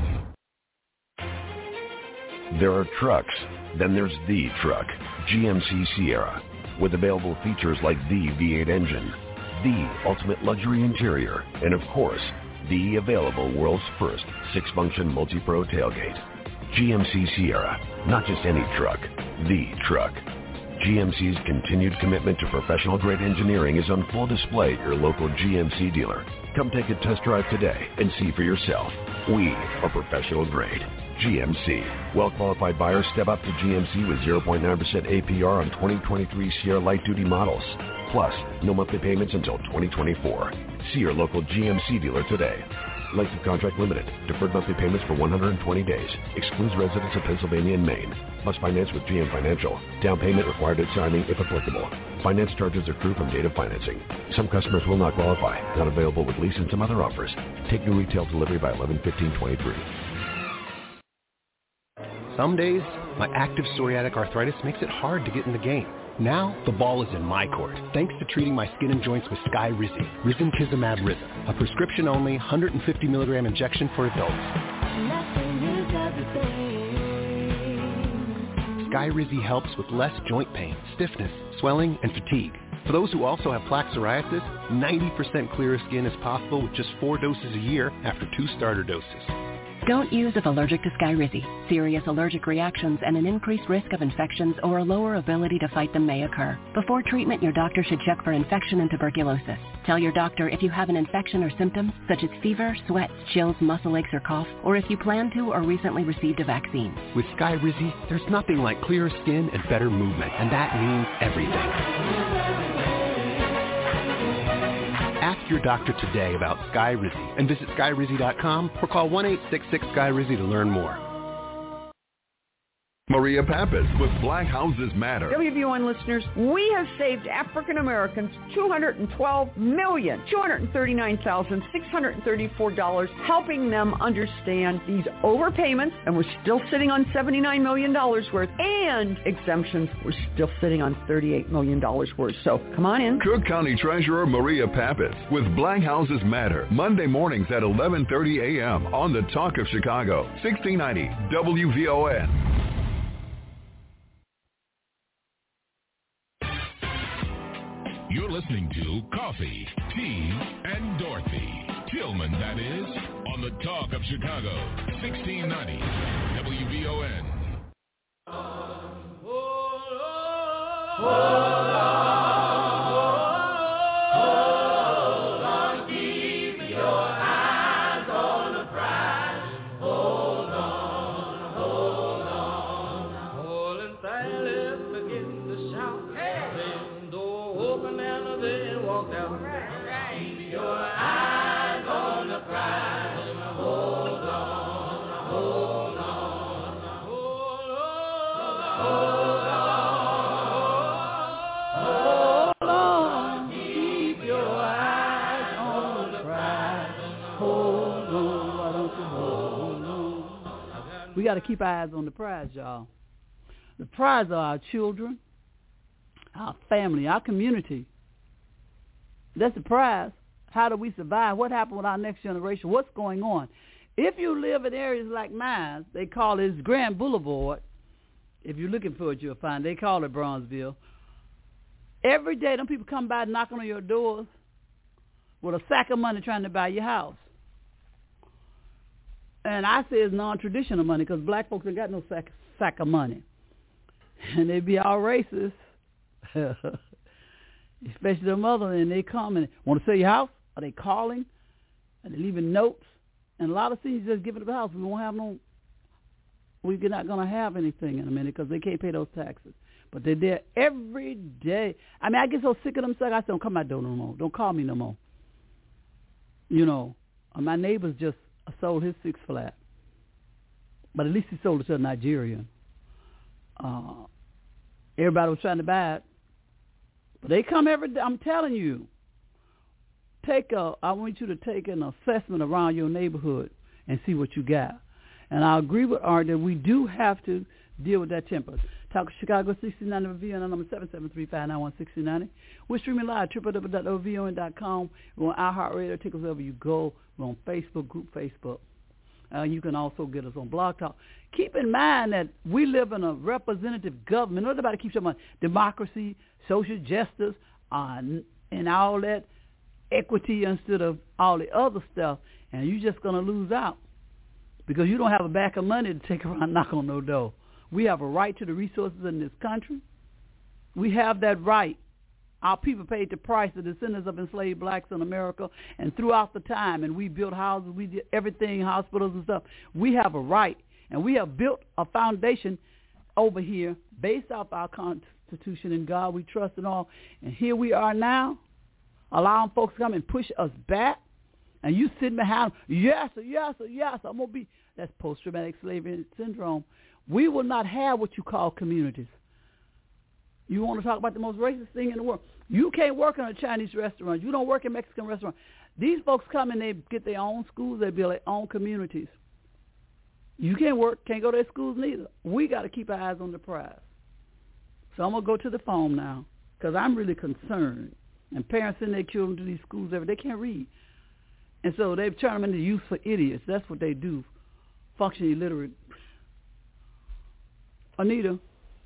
There are trucks, then there's the truck, G M C Sierra, with available features like the V eight engine, the ultimate luxury interior, and of course, the available world's first six-function multi-pro tailgate. G M C Sierra, not just any truck, the truck. G M C's continued commitment to professional-grade engineering is on full display at your local G M C dealer. Come take a test drive today and see for yourself. We are professional grade. G M C. Well-qualified buyers step up to G M C with zero point nine percent A P R on twenty twenty-three Sierra light-duty models. Plus, no monthly payments until twenty twenty-four. See your local G M C dealer today. Length of contract limited. Deferred monthly payments for one hundred twenty days. Excludes residents of Pennsylvania and Maine. Must finance with G M Financial. Down payment required at signing if applicable. Finance charges accrue from date of financing. Some customers will not qualify. Not available with lease and some other offers. Take new retail delivery by eleven fifteen twenty-three. Some days, my active psoriatic arthritis makes it hard to get in the game. Now, the ball is in my court, thanks to treating my skin and joints with Skyrizi, Risankizumab Riza, a prescription-only one hundred fifty milligram injection for adults. Skyrizi helps with less joint pain, stiffness, swelling, and fatigue. For those who also have plaque psoriasis, ninety percent clearer skin is possible with just four doses a year after two starter doses. Don't use if allergic to Skyrizi. Serious allergic reactions and an increased risk of infections or a lower ability to fight them may occur. Before treatment, your doctor should check for infection and tuberculosis. Tell your doctor if you have an infection or symptoms such as fever, sweat, chills, muscle aches, or cough, or if you plan to or recently received a vaccine. With Skyrizi, there's nothing like clearer skin and better movement, and that means everything. Ask your doctor today about Skyrizi and visit Skyrizi dot com or call one eight six six Sky Rizi to learn more. Maria Pappas with Black Houses Matter. W V O N listeners, we have saved African Americans two hundred twelve million dollars, two hundred thirty-nine thousand six hundred thirty-four dollars, helping them understand these overpayments, and we're still sitting on seventy-nine million dollars worth, and exemptions, we're still sitting on thirty-eight million dollars worth. So come on in. Cook County Treasurer Maria Pappas with Black Houses Matter, Monday mornings at eleven thirty a.m. on the Talk of Chicago, sixteen ninety W V O N. You're listening to Coffee, Tea, and Dorothy. Tillman, that is, on the Talk of Chicago, sixteen ninety W V O N. Hold on, keep your eyes on the prize. Hold on, hold on. Paul and Silas begin to shout. Then the door opened and they walked out. Keep your eyes on the prize. Hold on, hold on, hold on, hold on. We got to keep our eyes on the prize, y'all. The prize are our children, our family, our community. That's the prize. How do we survive? What happened with our next generation? What's going on? If you live in areas like mine, they call it Grand Boulevard. If you're looking for it, you'll find it. They call it Bronzeville. Every day, them people come by knocking on your doors with a sack of money trying to buy your house. And I say it's non-traditional money because black folks ain't got no sack, sack of money. And they be all racist, especially their mother, and they come and want to sell your house. Are they calling? Are they leaving notes? And a lot of cities just give it the house. We won't have no, we're not going to have anything in a minute because they can't pay those taxes. But they're there every day. I mean, I get so sick of them. I say, don't come to my door no more. Don't call me no more. You know, my neighbor's just sold his six flat, but at least he sold it to a Nigerian. Uh, everybody was trying to buy it, but they come every day. I'm telling you, take a. I want you to take an assessment around your neighborhood and see what you got. And I agree with Art that we do have to deal with that temper. Talk Chicago sixteen ninety V O N number seven seven three five nine one six two nine zero. We're streaming live w w w dot o v o n dot com. We're on iHeartRadio. Take us wherever you go. We're on Facebook, group Facebook. Uh, you can also get us on Blog Talk. Keep in mind that we live in a representative government. Nobody keeps talking about democracy, social justice, uh, and all that equity instead of all the other stuff. And you're just going to lose out because you don't have a bag of money to take around and knock on no door. We have a right to the resources in this country. We have that right. Our people paid the price, the descendants of enslaved blacks in America, and throughout the time, and we built houses, we did everything, hospitals and stuff. We have a right, and we have built a foundation over here based off our Constitution and God we trust and all. And here we are now, allowing folks to come and push us back, and you sitting behind them, yes, sir, yes, sir, yes, I'm going to be, that's post-traumatic slavery syndrome. We will not have what you call communities. You want to talk about the most racist thing in the world. You can't work in a Chinese restaurant. You don't work in a Mexican restaurant. These folks come and they get their own schools. They build their own communities. You can't work, can't go to their schools neither. We got to keep our eyes on the prize. So I'm going to go to the phone now because I'm really concerned. And parents send their children to these schools every day. They can't read. And so they've turned them into youth for idiots. That's what they do, functionally illiterate. Anita.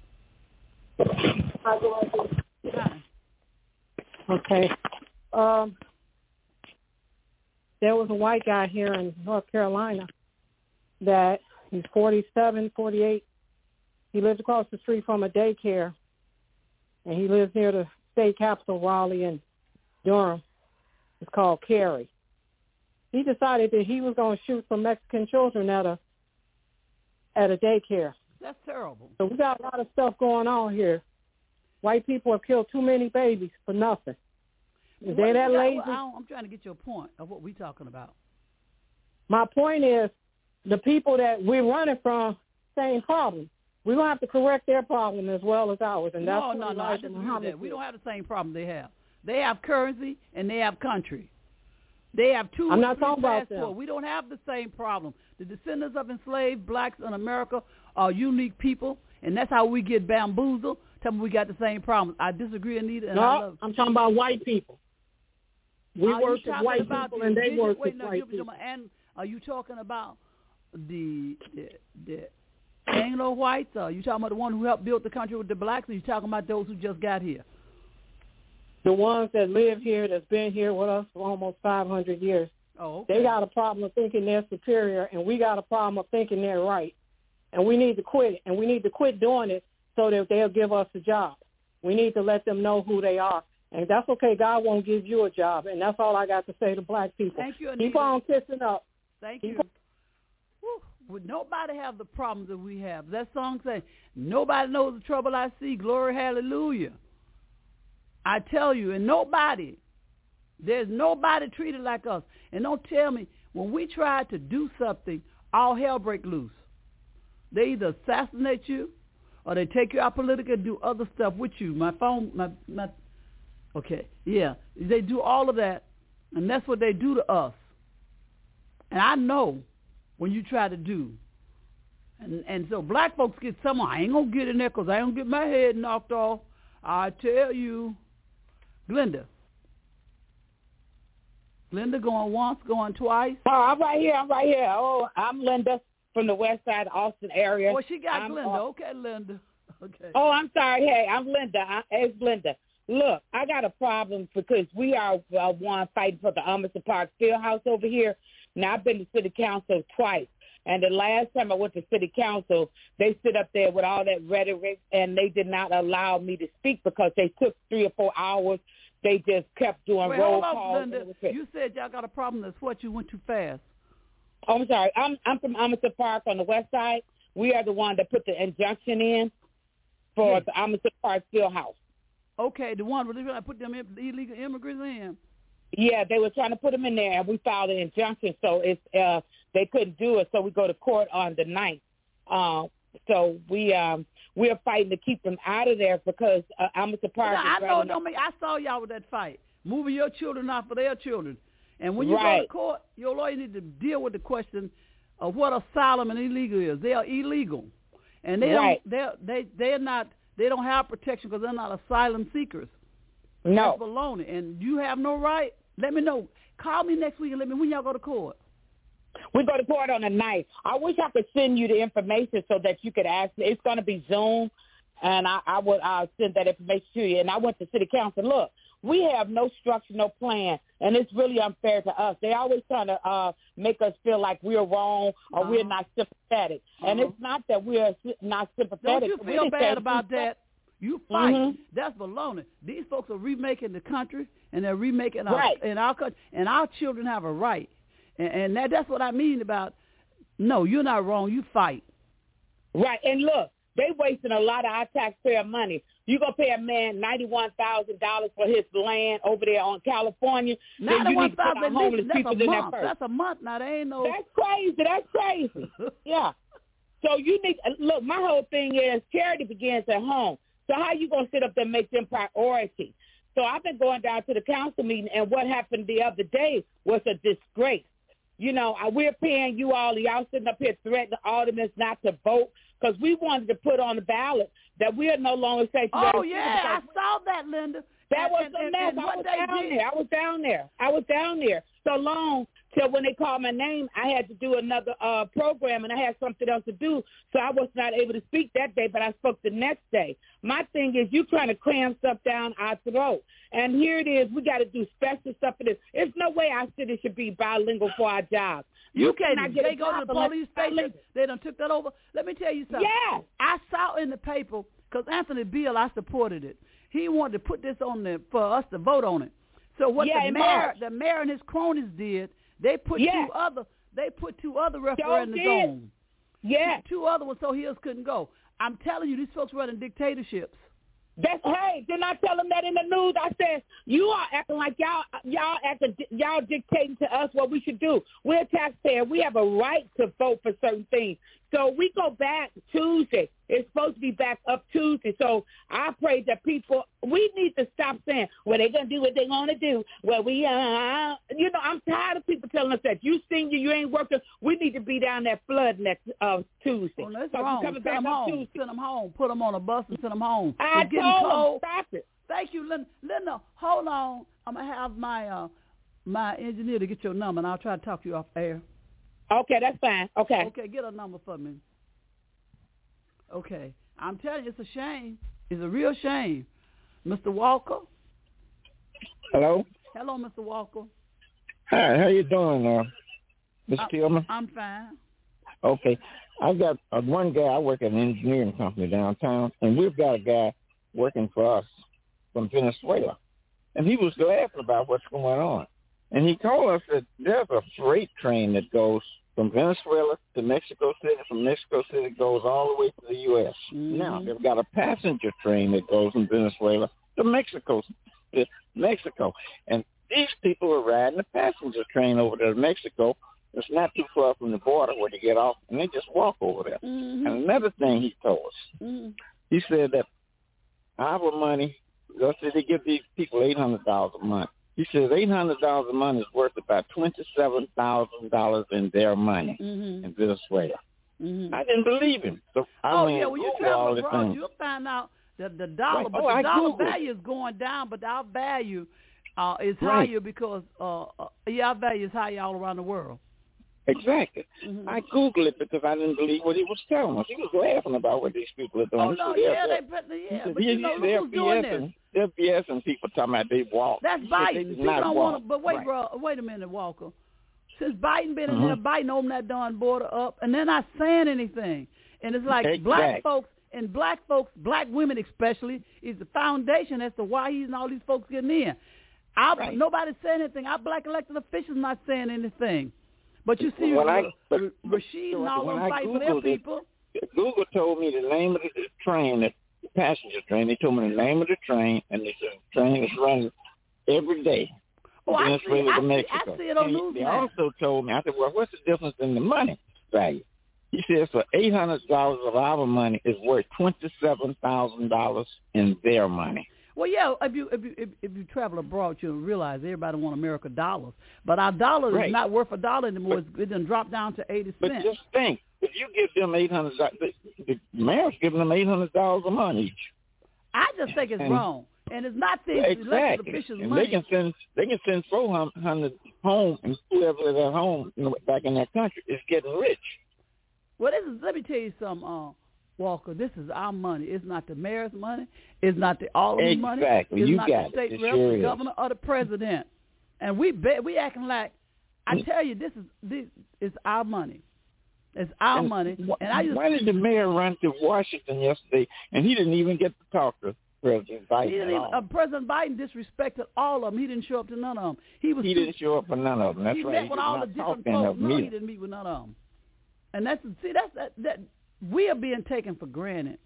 Hi. Okay. Um, there was a white guy here in North Carolina that he's forty-seven, forty-eight. He lives across the street from a daycare, and he lives near the state capitol, Raleigh and Durham. It's called Cary. He decided that he was going to shoot some Mexican children at a at a daycare. That's terrible. So we got a lot of stuff going on here. White people have killed too many babies for nothing. Is they that lazy? Well, I'm trying to get your point of what we're talking about. My point is the people that we're running from, same problem. We're going to have to correct their problem as well as ours. And that's no, no, no, I disagree with that. We don't have the same problem they have. They have currency and they have country. They have two I'm not talking about them. We don't have the same problem. The descendants of enslaved blacks in America are unique people, and that's how we get bamboozled. Tell me we got the same problem. I disagree, Anita. And no, I love I'm talking about white people. We are worship white people, and they worship wait, no, white you, people. And are you talking about the the, the Anglo whites? Are you talking about the one who helped build the country with the blacks? Or are you talking about those who just got here? The ones that live here, that's been here with us for almost five hundred years. Oh, okay. They got a problem of thinking they're superior, and we got a problem of thinking they're right. And we need to quit it, and we need to quit doing it so that they'll give us a job. We need to let them know who they are. And that's okay. God won't give you a job, and that's all I got to say to black people. Thank you, Anita. Keep on kissing up. Thank Keep you. Whew. Would nobody have the problems that we have? That song says, nobody knows the trouble I see. Glory, hallelujah. I tell you, and nobody, there's nobody treated like us. And don't tell me, when we try to do something, all hell break loose. They either assassinate you or they take you out politically and do other stuff with you. My phone, my, my, okay, yeah. They do all of that, and that's what they do to us. And I know when you try to do. And and so black folks get some, I ain't going to get in there because I ain't going to get my head knocked off. I tell you, Glenda. Glenda going once, going twice. Oh, I'm right here. I'm right here. Oh, I'm Linda from the west side of Austin area. Oh, she got I'm, Glenda. Uh, okay, Linda. Okay. Oh, I'm sorry. Hey, I'm Linda. I, it's Linda. Look, I got a problem because we are uh, one fighting for the Amherst Park Fieldhouse over here. Now, I've been to city council twice. And the last time I went to city council, they stood up there with all that rhetoric, and they did not allow me to speak because they took three or four hours. They just kept doing Wait, roll hold calls. on, Linda. You said y'all got a problem. That's what you went too fast. Oh, I'm sorry. I'm I'm from Amherst Park on the west side. We are the one that put the injunction in for yes. the Amherst Park Fieldhouse. Okay, the one where they trying to put them illegal immigrants in. Yeah, they were trying to put them in there, and we filed an injunction, so it's uh, they couldn't do it. So we go to court on the ninth. Uh, so we um, we're fighting to keep them out of there because uh, Amherst Park. Now, is I know, don't make. I saw y'all with that fight, moving your children out for their children. And when you right. go to court, your lawyer need to deal with the question of what asylum and illegal is. They are illegal, and they right. don't. They they they're not. They don't have protection because they're not asylum seekers. No. That's baloney, and you have no right. Let me know. Call me next week and let me when y'all go to court. We go to court on the ninth. I wish I could send you the information so that you could ask me. It's going to be Zoom, and I, I would uh, send that information to you. And I went to city council. Look, we have no structure, no plan, and it's really unfair to us. They always trying to uh, make us feel like we're wrong or uh-huh. we're not sympathetic. Uh-huh. And it's not that we're not sympathetic. Don't you feel bad about that? You fight. Mm-hmm. That's baloney. These folks are remaking the country, and they're remaking our right. and our country, and our children have a right. And, and that, that's what I mean about, no, you're not wrong. You fight. Right. And look, they wasting a lot of our taxpayer money. You gonna pay a man ninety-one thousand dollars for his land over there on California? Ninety-one thousand homeless that's people a in month. that That's a month. Now they ain't no. That's crazy. That's crazy. Yeah. So you need look. My whole thing is charity begins at home. So how you going to sit up there and make them priority? So I've been going down to the council meeting, and what happened the other day was a disgrace. You know, we're paying you all, y'all sitting up here threatening aldermen not to vote because we wanted to put on the ballot that we are no longer safe. Oh, yeah, I saw that, Linda. That and, was and, the and, mess. and I what was they down did. there. I was down there. I was down there so long till when they called my name, I had to do another uh, program, and I had something else to do, so I was not able to speak that day, but I spoke the next day. My thing is you trying to cram stuff down our throat, and here it is. We got to do special stuff for this. There's no way our city should be bilingual for our jobs. You, you can't. They go to the police station. They done took that over. Let me tell you something. Yeah. I saw in the paper, because Anthony Beale, I supported it. He wanted to put this on there for us to vote on it. So what yeah, the mayor, the mayor and his cronies did, they put yeah. two other, they put two other referendums on. Yeah. Two, two other ones so his couldn't go. I'm telling you, these folks running dictatorships. That's hey, didn't I tell them that in the news? I said you are acting like y'all y'all acting, y'all dictating to us what we should do. We're taxpayers. We have a right to vote for certain things. So we go back Tuesday. It's supposed to be back up Tuesday. So I pray that people, we need to stop saying, well, they're going to do what they're going to do. Well, we, uh, you know, I'm tired of people telling us that. You senior, you ain't working. We need to be down that flood next uh, Tuesday. Well, that's so wrong. Coming send back them up home. Tuesday. Send them home. Put them on a bus and send them home. I it's getting told cold. them, stop it. Thank you, Linda. Linda, hold on. I'm going to have my uh, my engineer to get your number, and I'll try to talk to you off air. Okay, that's fine. Okay. Okay, get a number for me. Okay. I'm telling you, it's a shame. It's a real shame. Mister Walker? Hello? Hello, Mister Walker. Hi, how you doing, uh, Mister I, Tillman? I'm fine. Okay. I've got uh, one guy, I work at an engineering company downtown, and we've got a guy working for us from Venezuela. And he was laughing about what's going on. And he told us that there's a freight train that goes from Venezuela to Mexico City. From Mexico City goes all the way to the U S Mm-hmm. Now, they've got a passenger train that goes from Venezuela to Mexico. To Mexico. And these people are riding the passenger train over to Mexico. It's not too far from the border where they get off, and they just walk over there. Mm-hmm. And another thing he told us, mm-hmm. he said that our money, let's say they give these people eight hundred dollars a month. He says eight hundred dollars a month is worth about twenty-seven thousand dollars in their money mm-hmm. in Venezuela. Mm-hmm. I didn't believe him. So I oh, mean, yeah, well, you travel abroad, you'll find out that the dollar, right. but oh, the I dollar Googled. value is going down, but our value uh, is right. higher because, uh, uh, yeah, our value is higher all around the world. Exactly. Mm-hmm. I Googled it because I didn't believe what he was telling us. He was laughing about what these people are doing. Oh, no, said, yeah, they're, they, yeah, said, but you know, who's doing this? They're BSing people talking about they walk. That's he Biden. People don't want to, but wait, right. bro, wait a minute, Walker. Since Biden been mm-hmm. in there, Biden opened that darn border up, and they're not saying anything. And it's like exactly. black folks, and black folks, black women especially, is the foundation as to why he's and all these folks getting in. Our, right. Nobody's saying anything. Our black elected officials not saying anything. But you see, when uh, I, but, Rashid and all them fighting for their people. It, Google told me the name of the train, the passenger train. They told me the name of the train, and they said the train is running every day. Oh, I see, I, to see, Mexico. I see it on and Newsmax. They also told me, I said, well, what's the difference in the money value? He says for eight hundred dollars of our money is worth twenty-seven thousand dollars in their money. Well, yeah, if you if you if, if you travel abroad, you'll realize everybody want American dollars, but our dollar right. is not worth a dollar anymore. But, it done dropped down to eighty cents. But just think, if you give them eight hundred dollars, the, the mayor's giving them eight hundred dollars a month each. I just think it's and, wrong, and it's not these exactly. elected officials' and money. They can send they can send four hundred home, and whoever is at home you know, back in that country is getting rich. Well, this is, let me tell you something, uh, Walker. This is our money. It's not the mayor's money. It's not the all of exactly. money. It's you not got the state it. rep, Sure the governor, or the president. And we be, we acting like I tell you, this is this is our money. It's our and money. Wh- and I just, why did the mayor run to Washington yesterday, and he didn't even get to talk to President Biden? He didn't even, uh, President Biden disrespected all of them. He didn't show up to none of them. He was. He too, didn't show up for none of them. That's he right. Met he with did all not the different talk folks. No, me. he didn't meet with none of them. And that's see that's that, that we are being taken for granted.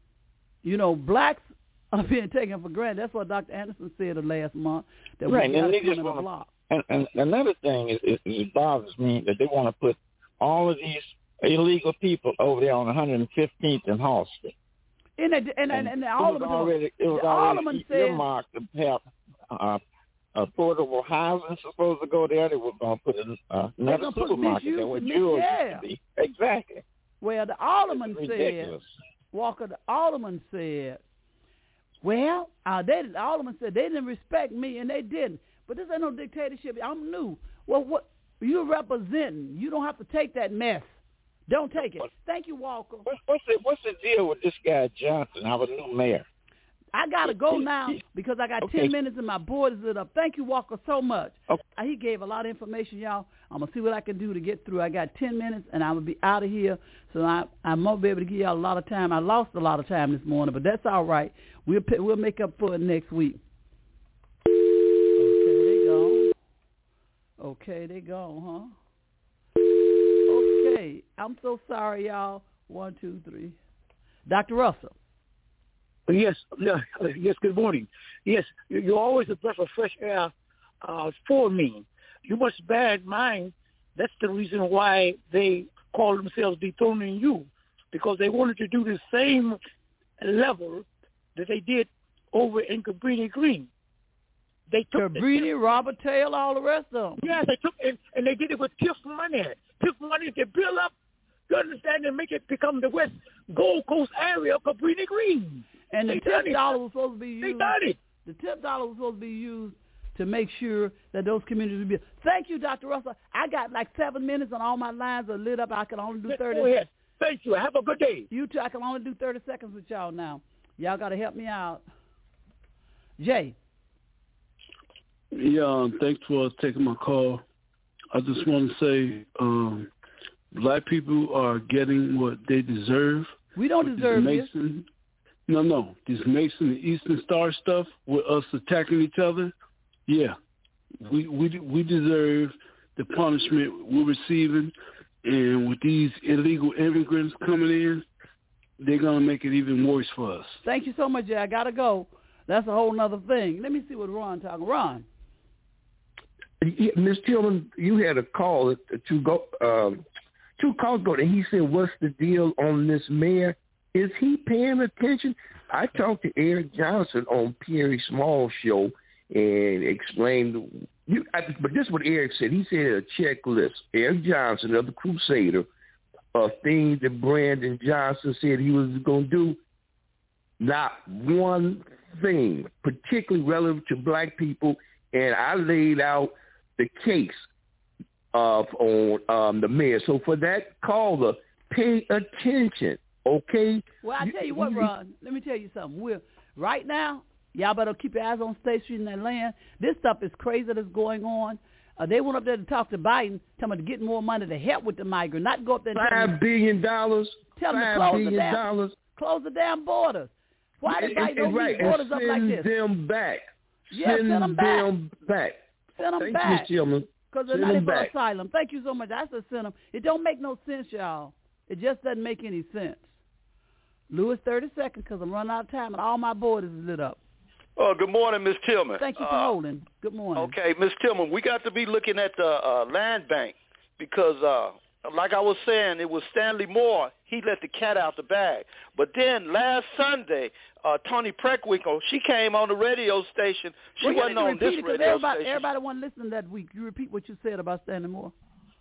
You know, blacks are being taken for granted. That's what Doctor Anderson said the last month. That right, we and got they to come just in a want block. And, and another thing is, is it bothers me that they want to put all of these illegal people over there on one hundred fifteenth and Halsted. And and and, and, and all of them already it was already earmarked to have uh, uh, portable housing supposed to go there. They were going to put uh, another supermarket there where Jewel used to be. Exactly. Well, the alderman said, Walker, the alderman said, well, uh, they, the alderman said they didn't respect me, and they didn't. But this ain't no dictatorship. I'm new. Well, what you're representing, you don't have to take that mess. Don't take it. Thank you, Walker. What's, what's, the, what's the deal with this guy Johnson, our new mayor? I got to go now because I got okay. ten minutes and my board is lit up. Thank you, Walker, so much. Okay. He gave a lot of information, y'all. I'm going to see what I can do to get through. I got ten minutes, and I'm going to be out of here, so I, I won't be able to give y'all a lot of time. I lost a lot of time this morning, but that's all right. We'll, we'll make up for it next week. Okay, they gone. Okay, they gone, huh? Okay, I'm so sorry, y'all. One, two, three. Doctor Russell. Yes, yes. Good morning. Yes, you're always a breath of fresh air uh, for me. You must bear in mind that's the reason why they call themselves dethroning you, because they wanted to do the same level that they did over in Cabrini Green. They took Cabrini, Robert Taylor, all the rest of them. Yeah, they took it and they did it with T I F money. T I F money to build up, you understand, and make it become the West Gold Coast area of Cabrini Green. And the tip dollar was supposed to be used. They done it. The tip dollar was supposed to be used to make sure that those communities would be. Thank you, Doctor Russell. I got like seven minutes and all my lines are lit up. I can only do thirty. Go ahead. Thank you. Have a good day. You too. I can only do thirty seconds with y'all now. Y'all got to help me out. Jay. Yeah, um, thanks for taking my call. I just want to say um, black people are getting what they deserve. We don't deserve it. No, no. This Mason and Eastern Star stuff with us attacking each other, yeah. We we we deserve the punishment we're receiving. And with these illegal immigrants coming in, they're going to make it even worse for us. Thank you so much, Jay. I got to go. That's a whole nother thing. Let me see what Ron talking. Ron. Yeah, Miz Tillman, you had a call to go um, two calls ago, and he said, "What's the deal on this mayor? Is he paying attention?" I talked to Eric Johnson on Pierre Small's show and explained. You, I, but this is what Eric said. He said a checklist. Eric Johnson of the Crusader of things that Brandon Johnson said he was going to do. Not one thing, particularly relevant to black people, and I laid out the case of on um, the mayor. So for that caller, pay attention, okay? Well, I tell you what, Ron. Let me tell you something. We're right now. Y'all better keep your eyes on State Street and that land. This stuff is crazy that's going on. Uh, they went up there to talk to Biden, tell him to get more money to help with the migrant, not go up there and tell Five billion dollars. Tell them to Five close billion the damn, dollars. close the damn borders. Why did Biden open right. these borders up like this? Send them back. Yeah, send, send them back. them back. Send them Thank back. you, Miz Tillman. Because they're Send not them for back. asylum. Thank you so much. I said send them. It don't make no sense, y'all. It just doesn't make any sense. Lewis, thirty seconds, because I'm running out of time, and all my board is lit up. Oh, good morning, Miz Tillman. Thank you for uh, holding. Good morning. Okay, Miz Tillman, we got to be looking at the uh, land bank because, uh, like I was saying, it was Stanley Moore. He let the cat out the bag. But then last Sunday, uh, Toni Preckwinkle, she came on the radio station. She well, wasn't on this radio everybody, station. Everybody wasn't listening that week. You repeat what you said about Stanley Moore.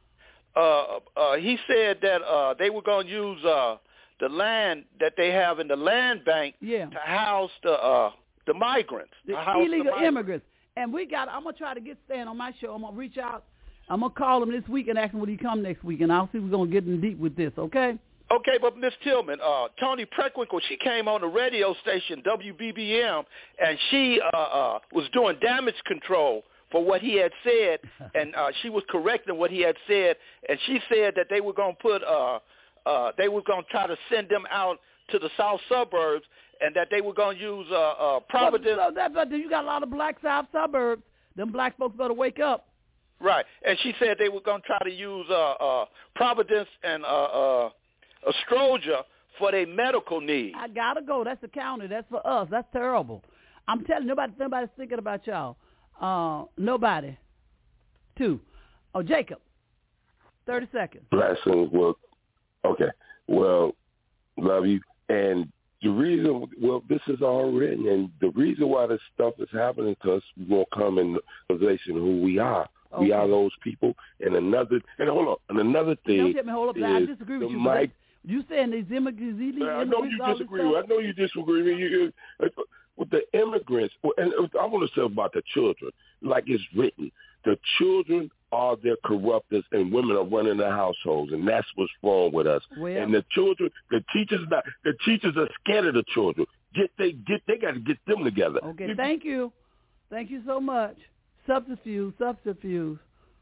Uh, uh, he said that uh, they were going to use uh, the land that they have in the land bank yeah. to house the uh, the migrants, the to house illegal the migrants. immigrants. And we got. I'm gonna try to get Stan on my show. I'm gonna reach out. I'm gonna call him this week and ask him would he come next week, and I'll see if we're gonna get in deep with this. Okay. Okay, but Miz Tillman, uh, Toni Preckwinkle, she came on the radio station W B B M, and she uh, uh, was doing damage control for what he had said, and uh, she was correcting what he had said, and she said that they were going to put, uh, uh, they were going to try to send them out to the south suburbs, and that they were going to use uh, uh, Providence. But, so that, but you got a lot of black south suburbs. Them black folks better wake up. Right, and she said they were going to try to use uh, uh, Providence and uh, uh, Astroja for their medical needs. I gotta go. That's the county. That's for us. That's terrible. I'm telling you, nobody, nobody's thinking about y'all. Uh, nobody. Two. Oh, Jacob. Thirty seconds. Blessings. Well, okay. Well, love you. And the reason, well, this is all written, and the reason why this stuff is happening to us, we won't come in realization of who we are. Okay. We are those people. And another, and hold on, and another thing. Don't get me hold up. I disagree with you. Mic, you saying these immigrants, illegal I know immigrants, you disagree. I know you disagree with you. With the immigrants, and I want to say about the children, like it's written, the children are their corruptors, and women are running their households, and that's what's wrong with us. Well, and the children, the teachers, not, the teachers are scared of the children. Get they get they got to get them together. Okay, thank you, thank you so much. Subterfuge, subterfuge.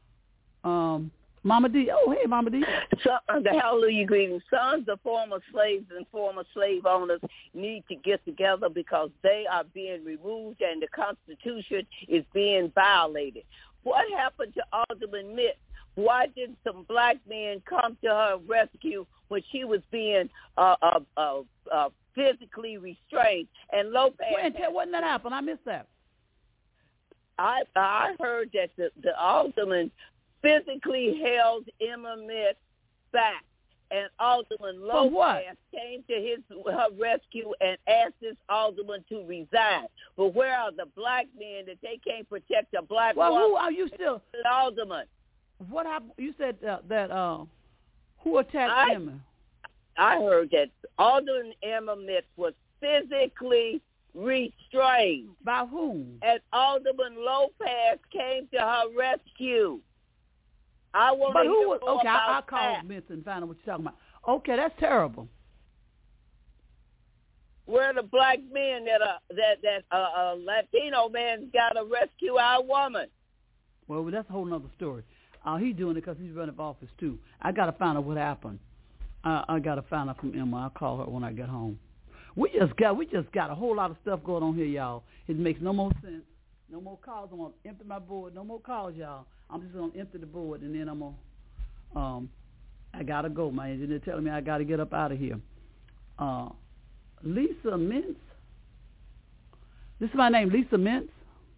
Um. Mama D. Oh, hey, Mama D. So, uh, the hallelujah greetings. Sons of former slaves and former slave owners need to get together because they are being removed and the Constitution is being violated. What happened to Alderman Mitt? Why didn't some black men come to her rescue when she was being uh, uh, uh, uh, physically restrained? And Lopez... Wait, tell when that happened. I missed that. I I heard that the, the alderman physically held Emma Mitt back, and Alderman Lopez came to his her rescue and asked this alderman to resign. But where are the black men that they can't protect a black well, woman? Who are you still? Alderman. What happened? You said uh, that uh, who attacked I, Emma? I heard that Alderman Emma Mitt was physically restrained. By whom? And Alderman Lopez came to her rescue. I want but to who hear was, more okay, about I'll, I'll call that. Vince and find out what you're talking about. Okay, that's terrible. Where are the black men that are, that that uh, uh, Latino man's got to rescue our woman? Well, that's a whole nother story. Uh, he's doing it because he's running for office, too. I got to find out what happened. I, I got to find out from Emma. I'll call her when I get home. We just got we just got a whole lot of stuff going on here, y'all. It makes no more sense. No more calls. I'm going to empty my board. No more calls, y'all. I'm just going to empty the board, and then I'm going to, um, I got to go. My engineer telling me I got to get up out of here. Uh, Lisa Mintz. This is my name, Lisa Mintz.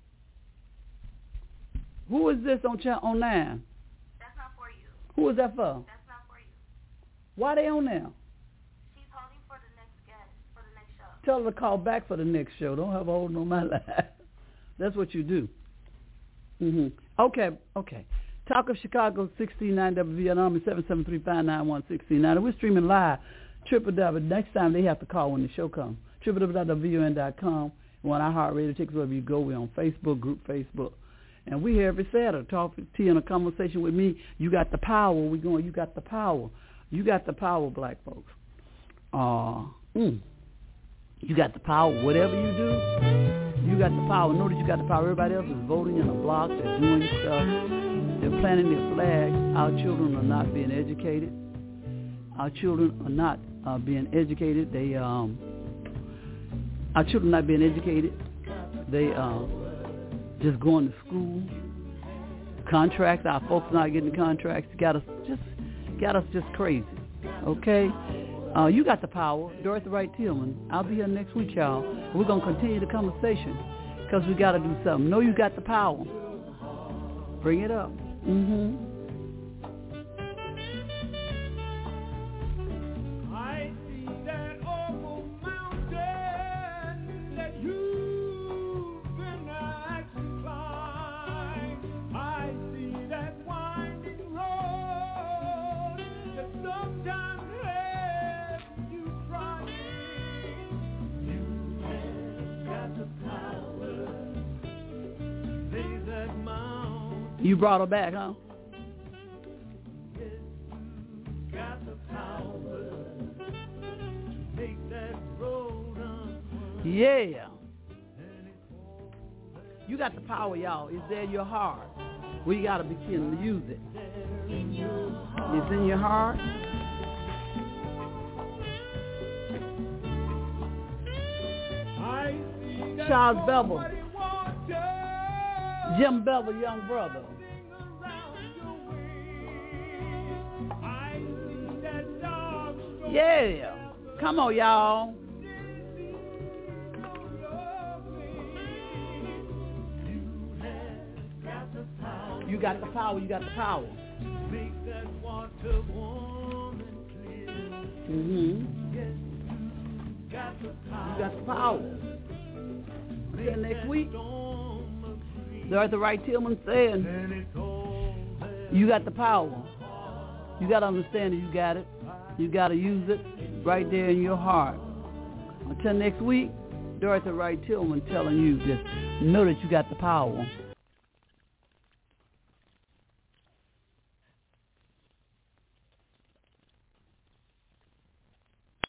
Who is this on cha- on nine? That's not for you. Who is that for? That's not for you. Why they on there? She's holding for the next guest, for the next show. Tell her to call back for the next show. Don't have a hold on my life. That's what you do. Mm-hmm. Okay, okay. Talk of Chicago, sixteen nine W V L, seven seven three, five nine one, six nine. We're streaming live. Triple W. Next time they have to call when the show comes. w w w dot v o n dot com. When iHeartRadio takes wherever you go, we're on Facebook, group Facebook. And we here every Saturday, talk to you in a conversation with me. You got the power. We going, you got the power. You got the power, black folks. Uh, mm. You got the power. Whatever you do, you got the power. Know that you got the power. Everybody else is voting in a block. They're doing stuff. They're planting their flag. Our children are not being educated. Our children are not uh, being educated. They, um, our children not being educated. They uh, just going to school. Contracts. Our folks not getting the contracts. Got us just, got us just crazy. Okay. Uh, you got the power. Dorothy Wright Tillman. I'll be here next week, y'all. We're going to continue the conversation because we got to do something. Know you got the power. Bring it up. Mm-hmm. I see that awful mountain that you've been asked to climb. I see that winding road that sometimes you brought her back, huh? Yeah. You got the power, y'all. It's there in your heart. We got to begin to use it. It's in your heart. Charles Bevel. Jim Bevel, young brother. Yeah. Come on, y'all. You got the power. You got the power. Mm-hmm. You got the power. Until next week. Dorothy Wright Tillman saying, you got the power. You got to understand that you got it. You got to use it right there in your heart. Until next week, Dorothy Wright Tillman telling you, just know that you got the power.